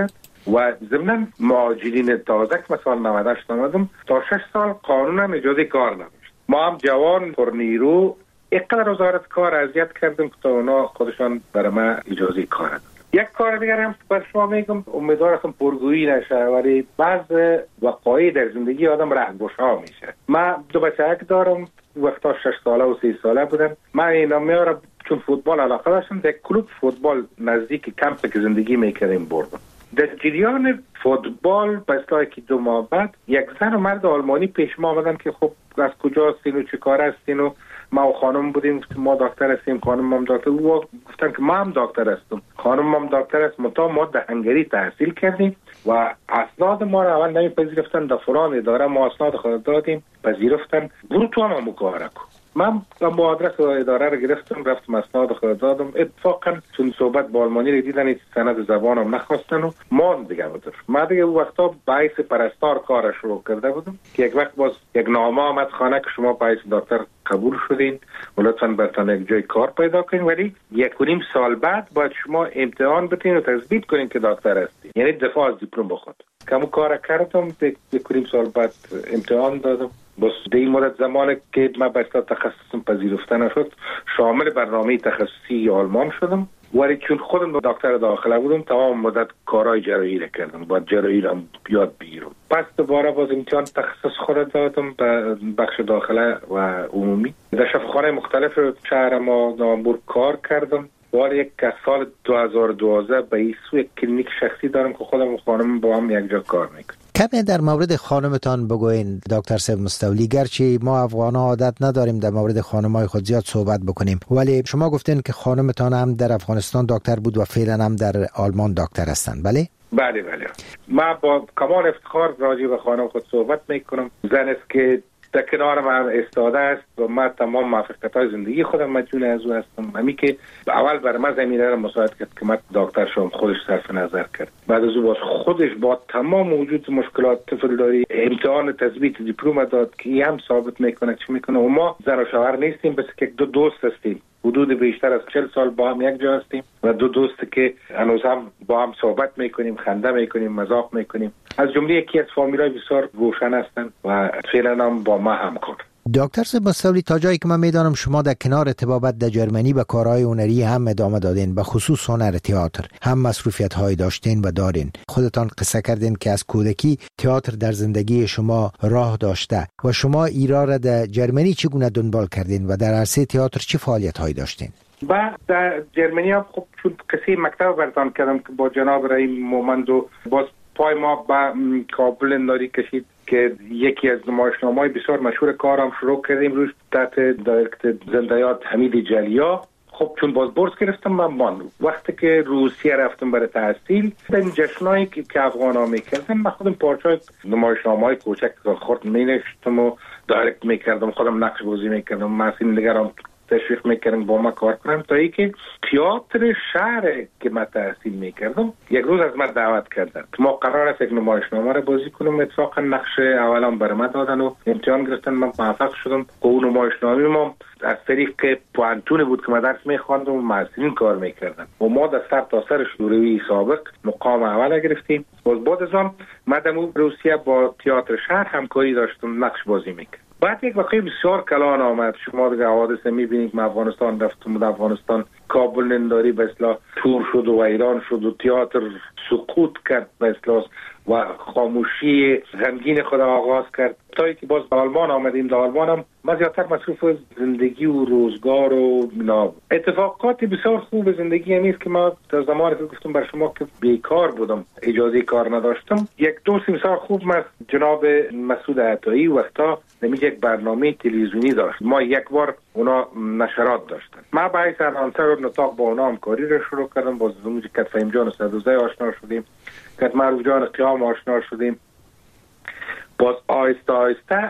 و ضمن مهاجرین تازه که مثلا 98 آمدم تا 6 سال قانون هم اجازه کار نداشت. ما هم جوان پر نیرو اینقدر وزارت کار اذیت کردیم که تا اونا خودشان برای ما اجازه کار دادن. یک کار دیگر هم بر شما میگم، امیدوارم پرگویی نشه، ولی بعض وقایع در زندگی آدم رهگشا میشه. من 2 بچه دارم، وقتا 6 ساله و 3 ساله بودن. من اینا میارم چون فوتبال علاقه داشتم، در کلوب فوتبال نزدیک کمپ که زندگی میکردیم بردم. در جریان فوتبال به اصطلاح که 2 ماه بعد یک زن و مرد آلمانی پیش ما آمدن که خب از کجا هستین و چه کار هستین و ما و خانم بودیم، ما دکتر هستیم، خانم هم دکتر. او گفتن که ما هم دکتر هستم، خانم هم دکتر است، ما در هنگری تحصیل کردیم و اسناد ما را اول نمیپذیرفتن. در فلان اداره ما اسناد خود دادیم، پذیرفتن، برو تو هم کار کن. من با آدرس اداره را گرفتم، رفتم اسناد خود دادم. اتفاقا چون صحبت با آلمانی را دیدن، سند زبانم نخواستن و ما دیگه بودم. ما دیگه اون وقتا باعث پرستار کار شروع کرده بودم که یک وقت باز یک نامه آمد خانه که شما باعث دکتر قبول شدین و لطفاً برتان یک جای کار پیدا کنین، ولی 1.5 سال بعد باید شما امتحان بتین و تثبیت کنین که دکتر هستین، یعنی دفاع از دیپلم بخواد. کمو کار کردم، 1.5 سال بعد امتحان دادم. بس در این مدت زمانی که من به اصطلاح تخصصم پذیرفته نشد، شامل برنامه تخصصی آلمان شدم، ولی چون خودم دکتر داخله بودم تمام مدت کارهای جراحی را کردم، باید جراحی را یاد بگیرم. پس دوباره باز امتحان تخصص خود دادم به بخش داخله و عمومی. در شفاخانه مختلف شهر ما نامبور کار کردم، ولی یک سال 2012 به این سوی کلینیک شخصی دارم که خودم و خانم با هم یک جا کار میکنم. کمی در مورد خانمتان بگوین دکتر صاحب مستولی. گرچه ما افغان ها عادت نداریم در مورد خانمای خود زیاد صحبت بکنیم، ولی شما گفتین که خانمتان هم در افغانستان دکتر بود و فعلا هم در آلمان دکتر هستند، بله؟ بله. من با کمال افتخار راجع به خانم خود صحبت میکنم. زن است که در کنار من استاده است و من تمام موفقیت‌های زندگی خودم مدیون از او هستم. همین که اول برای من زمینه را مساعد کرد که من دکتر شدم، خودش صرف نظر کرد. بعد از او باز خودش با تمام وجود مشکلات طفل داری امتحان تثبیت دیپلم داد که هم ثابت میکنه چی میکنه. و ما زن و شوهر نیستیم، بس که 2 دوست هستیم، حدود بیشتر از 40 سال با هم یک جا هستیم و 2 دوست که هنوز هم با هم صحبت میکنیم، خنده میکنیم، مذاق میکنیم. از جمله یکی از فامیلای بسیار روشن هستند و فعلا هم با ما همکار. دکتر صاحب مستولی، تا جایی که من میدانم شما در کنار ارتباطات در جرمنی به کارهای هنری هم ادامه دادین، به خصوص هنر تئاتر هم مسئولیت های داشتین و دارین. خودتان قصه کردین که از کودکی تئاتر در زندگی شما راه داشته و شما ایرا را در جرمنی چگونه دنبال کردین و در عرصه تئاتر چه فعالیت هایی داشتین؟ در جرمنی هم خب چون قصه مکتب برتان کردم که با جناب رئیس مومندو باز پای ما به کابل انداری کشید که یکی از نمایشنامه‌های بسیار مشهور کارم شروع کردیم روش تحت دایرکت زنده‌یاد حمید جلیا. خب چون باز بورس گرفتم من وقتی که روسیه رفتم برای تحصیل، در این جشنایی که افغان‌ها می‌کردن من خودم پارچه‌های نمایشنامه‌های کوچک خورد می‌نوشتم و دایرکت می‌کردم، خودم نقش بازی می‌کردم، مسئولین دیگران تشویق میکردم با ما کار کنم، تا اینکه تئاتر شهر که من تحصیل میکردم یک روز از من دعوت کردن که ما قرار است یک نمایشنامه را بازی کنم. اتفاقا نقش اولام برای من دادن و امتحان گرفتن، من موفق شدم. اون نمایشنامه ما از طریق پوانتون بود که من درس میخواندم و مسئولین کار میکردن و ما در سر تا سر شوروی سابق مقام اول گرفتیم. باز بعد از آن من در روسیه با تئاتر شهر همکاری داشتم، نقش بازی میکردم. بعد یک واقعی بسیار کلان آمد. شما دیگه حوادث میبینید که افغانستان رفتم و افغانستان کابل ننداری به اصطلاح تور شد و ایران شد و تئاتر سقوط کرد به اصطلاح و خاموشی غمگین خود آغاز کرد تا اینکه باز به آلمان آمدیم. در آلمان هم من زیادتر مصروف زندگی و روزگار و اتفاقات بسیار خوب زندگی همیست که ما در زمانی که گفتم بر شما که بیکار بودم، اجازه کار نداشتم، یک دوست بسیار خوب من جناب مسعود عطایی وقتا نمیشه یک برنامه تلویزیونی داشت. ما یک بار اونا نشرات داشتن، ما باعث انانسر و نطاق با اونا همکاری رو شروع کردم. باز زموجی کت فهیم جان صدوزه آشنا شدیم، کت معروف جان قیام آشنا شدیم. باز آهسته آهسته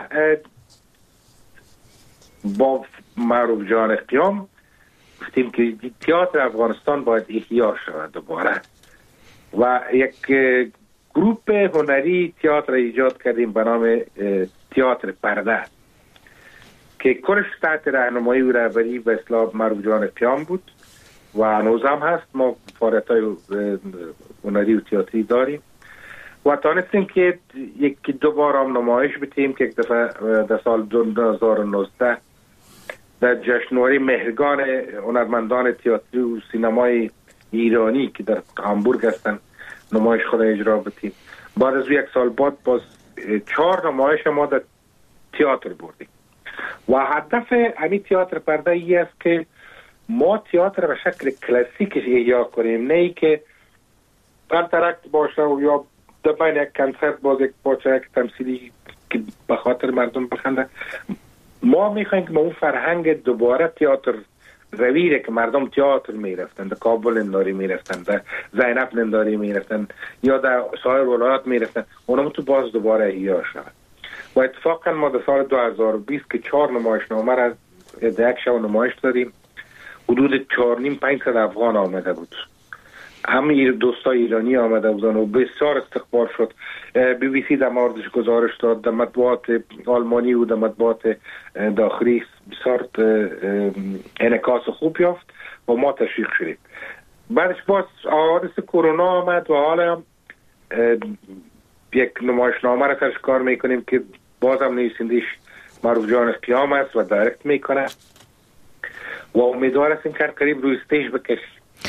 با معروف جان قیام گفتیم که تئاتر افغانستان باید احیا شود دوباره و یک گروپ هنری تئاتر ایجاد کردیم به نام تئاتر پرده که کلش تحت راهنمایی و رهبری به اصطلاح معروف جان قیام بود و هنوز هم هست. ما فعالیت‌های هنری و تئاتری داریم و تانستیم که یکی دو بار هم نمایش بتیم که یک دفعه در سال 2019 در جشنواره مهرگان هنرمندان تئاتری و سینمای ایرانی که در هامبورگ هستن نمایش خود اجرا بتیم. بعد از یک سال بعد باز 4 نمایش ما در تئاتر بردیم و هدف همین تئاتر پرده ای است که ما تئاتر به شکل کلاسیک احیا کنیم، نه ای که انترکت باشه و یا در بین یک کنسرت باز یک پارچه یک تمثیلی که به خاطر مردم بخنده. ما میخوایم که ما اون فرهنگ دوباره تئاتر رویره که مردم تئاتر میرفتن، در کابل ننداری میرفتن، در زینب ننداری میرفتن یا در سایر ولایات میرفتن، اونم تو باز دوباره احیا شد. و اتفاقا ما در سال 2020 که 4 نمایشنامه را در یک شب نمایش دادیم، حدود 4,500 افغان آمده بود. همه دوستای ایرانی آمده بودن و بسیار استقبال شد. بی بی سی در موردش گزارش داد، در مطبوعات آلمانی و در مطبوعات داخلی بسیار انعکاس خوب یافت و ما تشویق شدیم. بعدش باز حادثه کرونا آمد و حالا یک نمایشنامه را سرش کار میکنیم که بازم نویسندش معروف جان قیام است و دایرکت میکنه و امیدوار هستیم که قریب روی استیج بکشیم.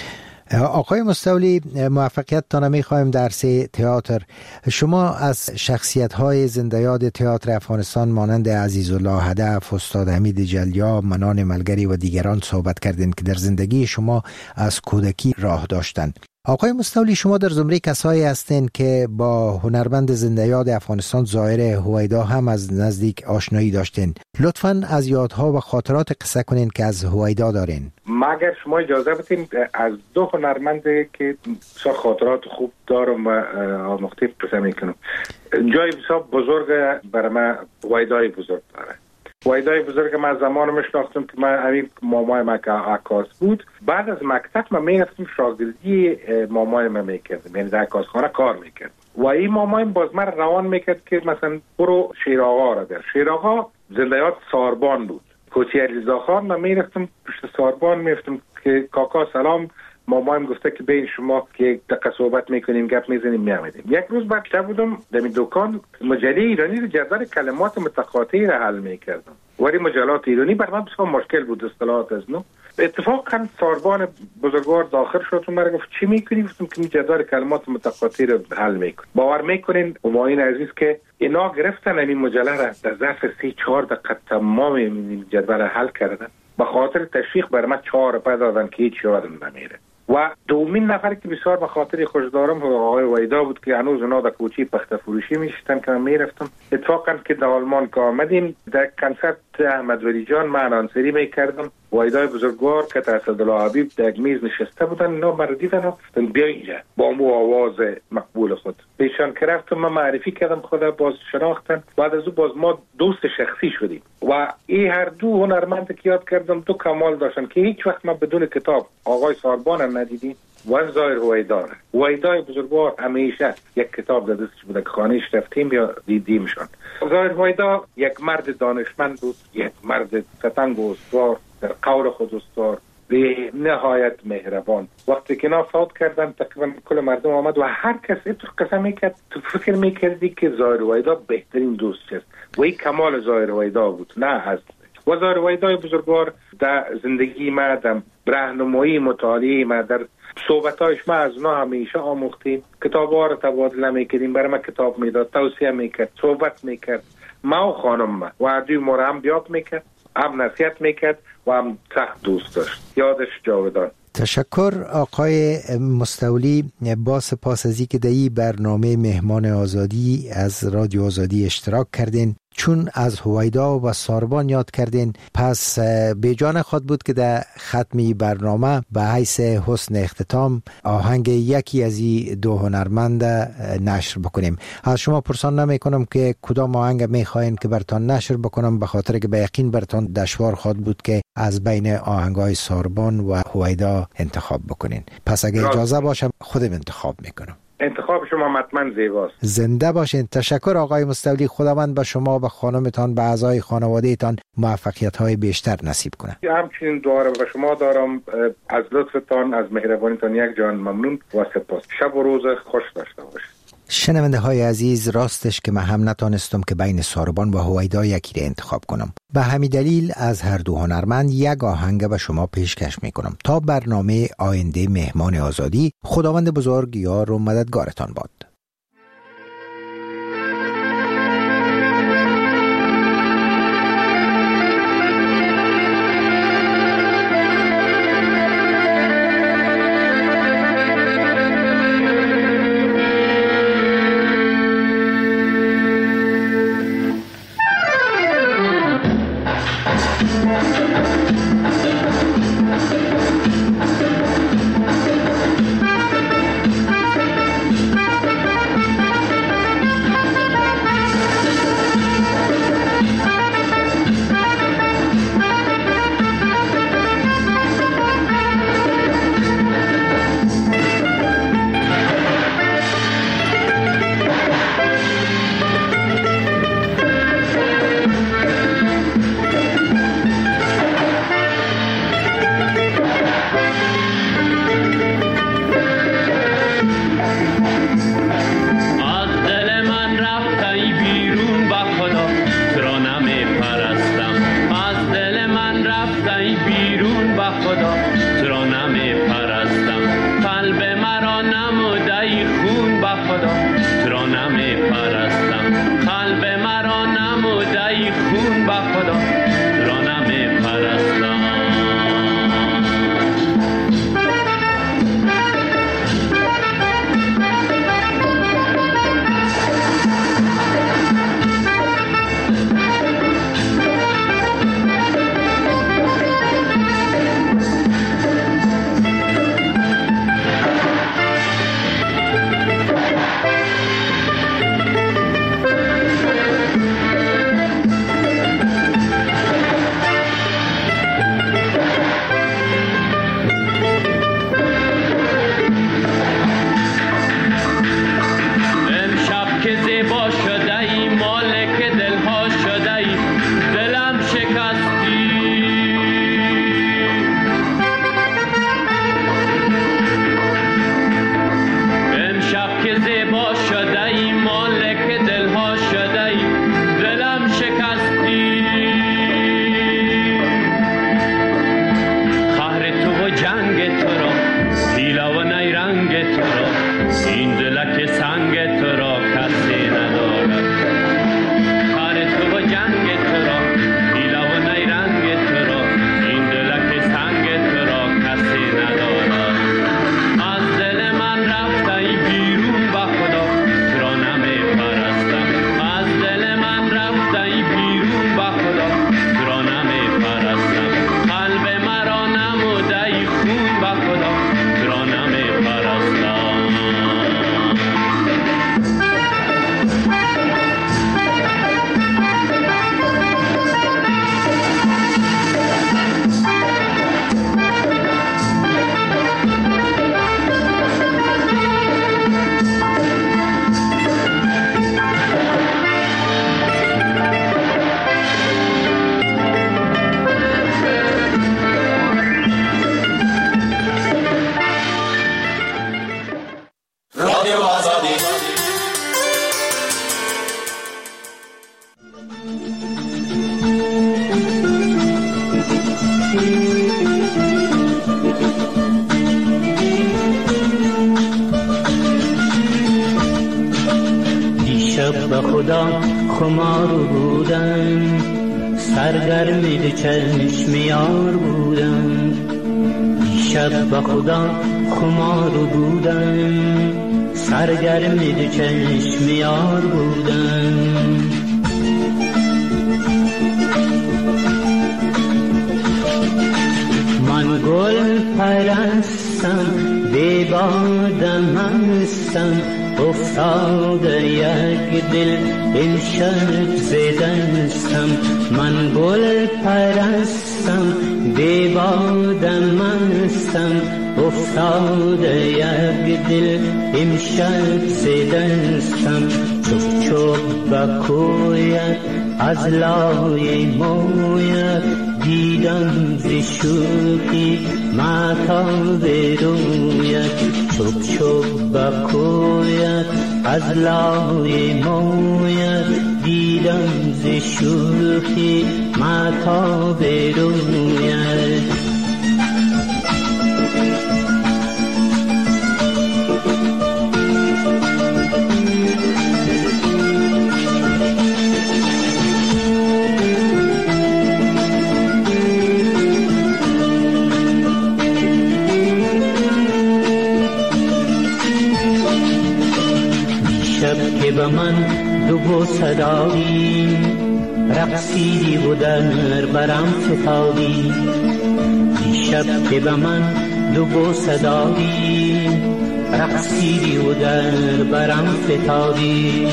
آقای مستولی، موفقیتتان می‌خوایم در سه تئاتر. شما از شخصیت‌های زنده یاد تئاتر افغانستان مانند عزیزالله هدف، استاد حمید جلیا، منان ملگری و دیگران صحبت کردین که در زندگی شما از کودکی راه داشتند. آقای مستولی، شما در زمره کسایی هستین که با هنرمند زنده یاد افغانستان ظاهر هویدا هم از نزدیک آشنایی داشتین. لطفاً از یادها و خاطرات قصه کنین که از هویدا دارین. مگر شما اجازه بدین از 2 هنرمند که خاطرات خوب دارم و آموخته قصه میکنم. جای بسیار بزرگ برای من هویدای بزرگ داره. هویدای بزرگ من زمان میشناختم که من همین مامای من که عکاس بود. بعد از مکتب من میرفتم شاگردی مامای من میکردم، یعنی در عکاسخانه کار میکردم و این مامای باز من روان میکرد که مثلا برو شیراغا را در. شیراغا زنده یاد ساربان بود، کوچه علیزاده خان. من میرفتم پشت ساربان میرفتم که کاکا سلام، مامایم گفته که بین شما که یک دقیقه صحبت میکنیم گپ میزنیم میامدیم. یک روز بعد بودم در این دکان مجله ایرانی رو جدول کلمات متقاطعی را حل میکردم. ولی مجلات ایرانی بر من بسیار مشکل بود اصطلاحات از نو. اتفاقا ساربان بزرگوار داخل شد و من گفت چی میکنی؟ گفتم که جدول کلمات متقاطعی رو حل میکنم. باور میکنین همایون عزیز که اینا گرفتن این مجله را در ظرف 3-4 دقیقه تمام این جدول حل کردن. به خاطر تشویق بر من 4 روپیه دادن که هیچ یادم نمیره. و دومین نفر که بسیار به خاطر خوش دارم آقای ویدا بود که هنوز اونا در کوچه پخته فروشی میشتن که من میرفتم. اتفاقا که در آلمان که آمدیم در کنسرت احمد ولی جان من انصاری میکردم. ویدای بزرگوار که اسدالله حبیب در یک میز نشسته بودن، اینا مرا دیدن و بیا اینجا با مو آواز مقبول خود پیشان که رفتم. من معرفی کردم، خدا باز شناختن. بعد از او باز ما دوست شخصی شدیم و این هر دو هنرمند که یاد کردم 2 کمال داشتن که هیچ وقت ما بدون کتاب آقای ساربان ندیدیم و ظاهر هویدا. هویدای بزرگوار همیشه یک کتاب در دستش بوده که خانه‌اش رفتیم یا دیدیمشان. ظاهر هویدا یک مرد دانشمند بود، یک مرد ستنگ و استوار، در قول خود استوار، به نهایت مهربان. وقتی که فوت کردن تقریبا کل مردم آمد و هر کسی تو قسم میکرد، تو فکر میکردی که ظاهر هویدا بهترین دوست است و این کمال ظاهر هویدا بود، نه از و ظاهر هویدای بزرگوار در زندگی ما، در راهنمایی مطالعه ما، در صحبتایش ما از اونا همیشه آموختیم. کتاب‌ها رو تبادله میکردیم، برای ما کتاب میداد، توصیه میکرد، صحبت میکرد. ما و خانم ما و عدوی ما رو هم بیاد میکرد، هم نصیحت میکرد و هم سخت دوست داشت. یادش جاودان. تشکر آقای مستولی. با سپاس از اینکه در این برنامه مهمان آزادی از رادیو آزادی اشتراک کردین. چون از هویدا و ساربان یاد کردین، پس بیجان خود بود که در ختمی برنامه به حیث حسن اختتام آهنگ یکی از این 2 هنرمند نشر بکنیم. از شما پرسان نمی کنم که کدام آهنگ می خواهید که برتان نشر بکنم، به خاطر که به یقین برتان دشوار خود بود که از بین آهنگای ساربان و هویدا انتخاب بکنین. پس اگه اجازه باشم خودم انتخاب میکنم. انتخاب شما مطمئن زیباست. زنده باشین. تشکر آقای مستولی. خداوند به شما و خانمتان، به اعضای خانوادهتان موفقیت‌های بیشتر نصیب کنه. همچنین دعا را به شما دارم. از لطفتان، از مهربانیتان یک جان ممنون و سپاس. شب و روز خوش داشته باشید. شنونده های عزیز، راستش که من هم نتانستم که بین ساربان و هویدا یکی را انتخاب کنم. به همین دلیل از هر دو هنرمند یک آهنگ به شما پیشکش میکنم تا برنامه آینده مهمان آزادی خداوند بزرگ یار و مددگارتان باد. خمار بودم سرگرم ده چشم یار بودم دیشب به خدا خمار بودم سرگرم ده چشم یار بودم من گل پرستم به بادم هستم افتاده یک دل امشب زدستم من گل پرستم به بادم هستم افتاده یک دل امشب زدستم چوب چوب بکویت از لای مویت دیدم ز شوخی ماتاب رویت چوب چوب بکویت از لای مویت دیدم ز شوخی مهتاب رویت. که به من دو صدایی رقصیدی و در برم فتادی. دیشب که به من دو صدایی رقصیدی و در برم فتادی.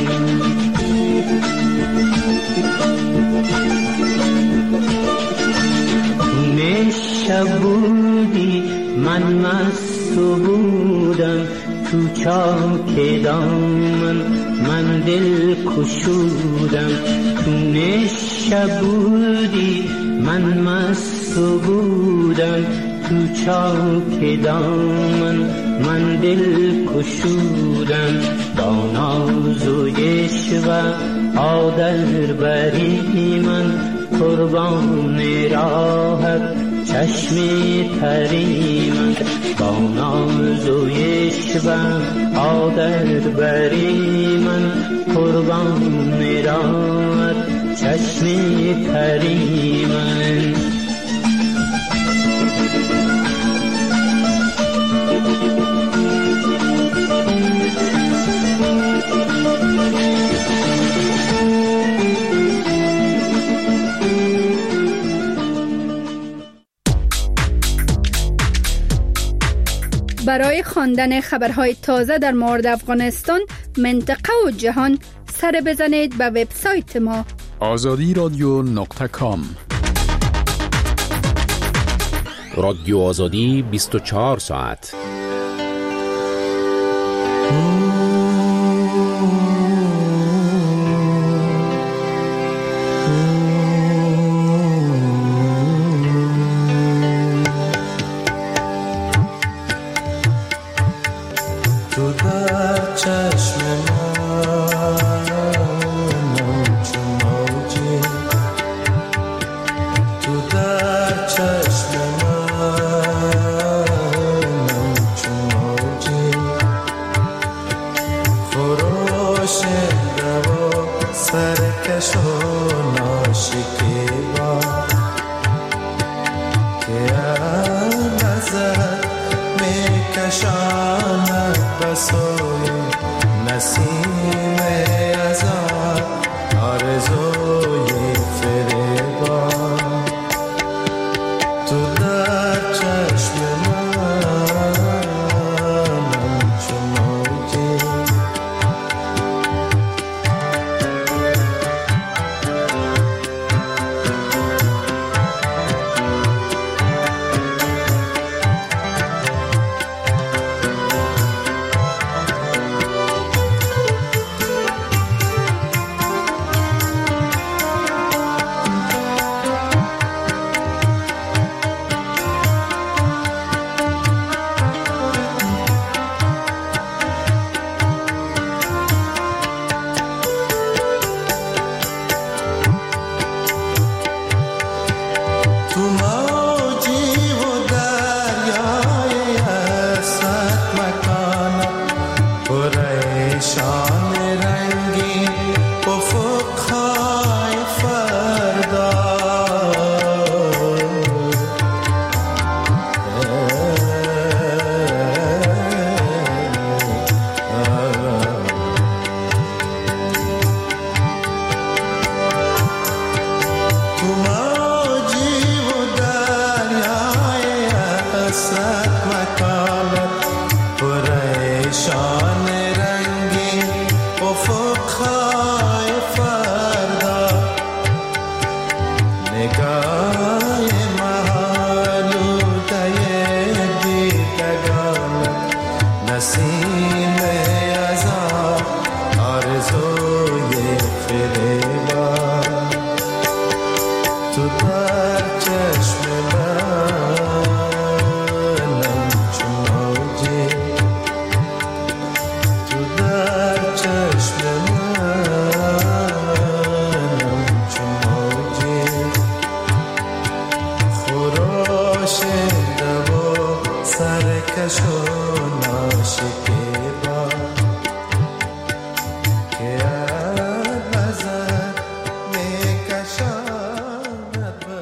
شب بودی من مست بودم تو چاک دامن من دل کشودم. تو شب بودی من مست بودم تو چاک دامن من دل کشودم. با ناز و عشق آدر بری من قربان راحت چشم تری من. با ناز و عشق آدر بری من قربان راحت چشم تری من. برای خواندن خبرهای تازه در مورد افغانستان، منطقه و جهان سر بزنید به وبسایت ما azadiradyo.com. رادیو آزادی 24 ساعت. آتش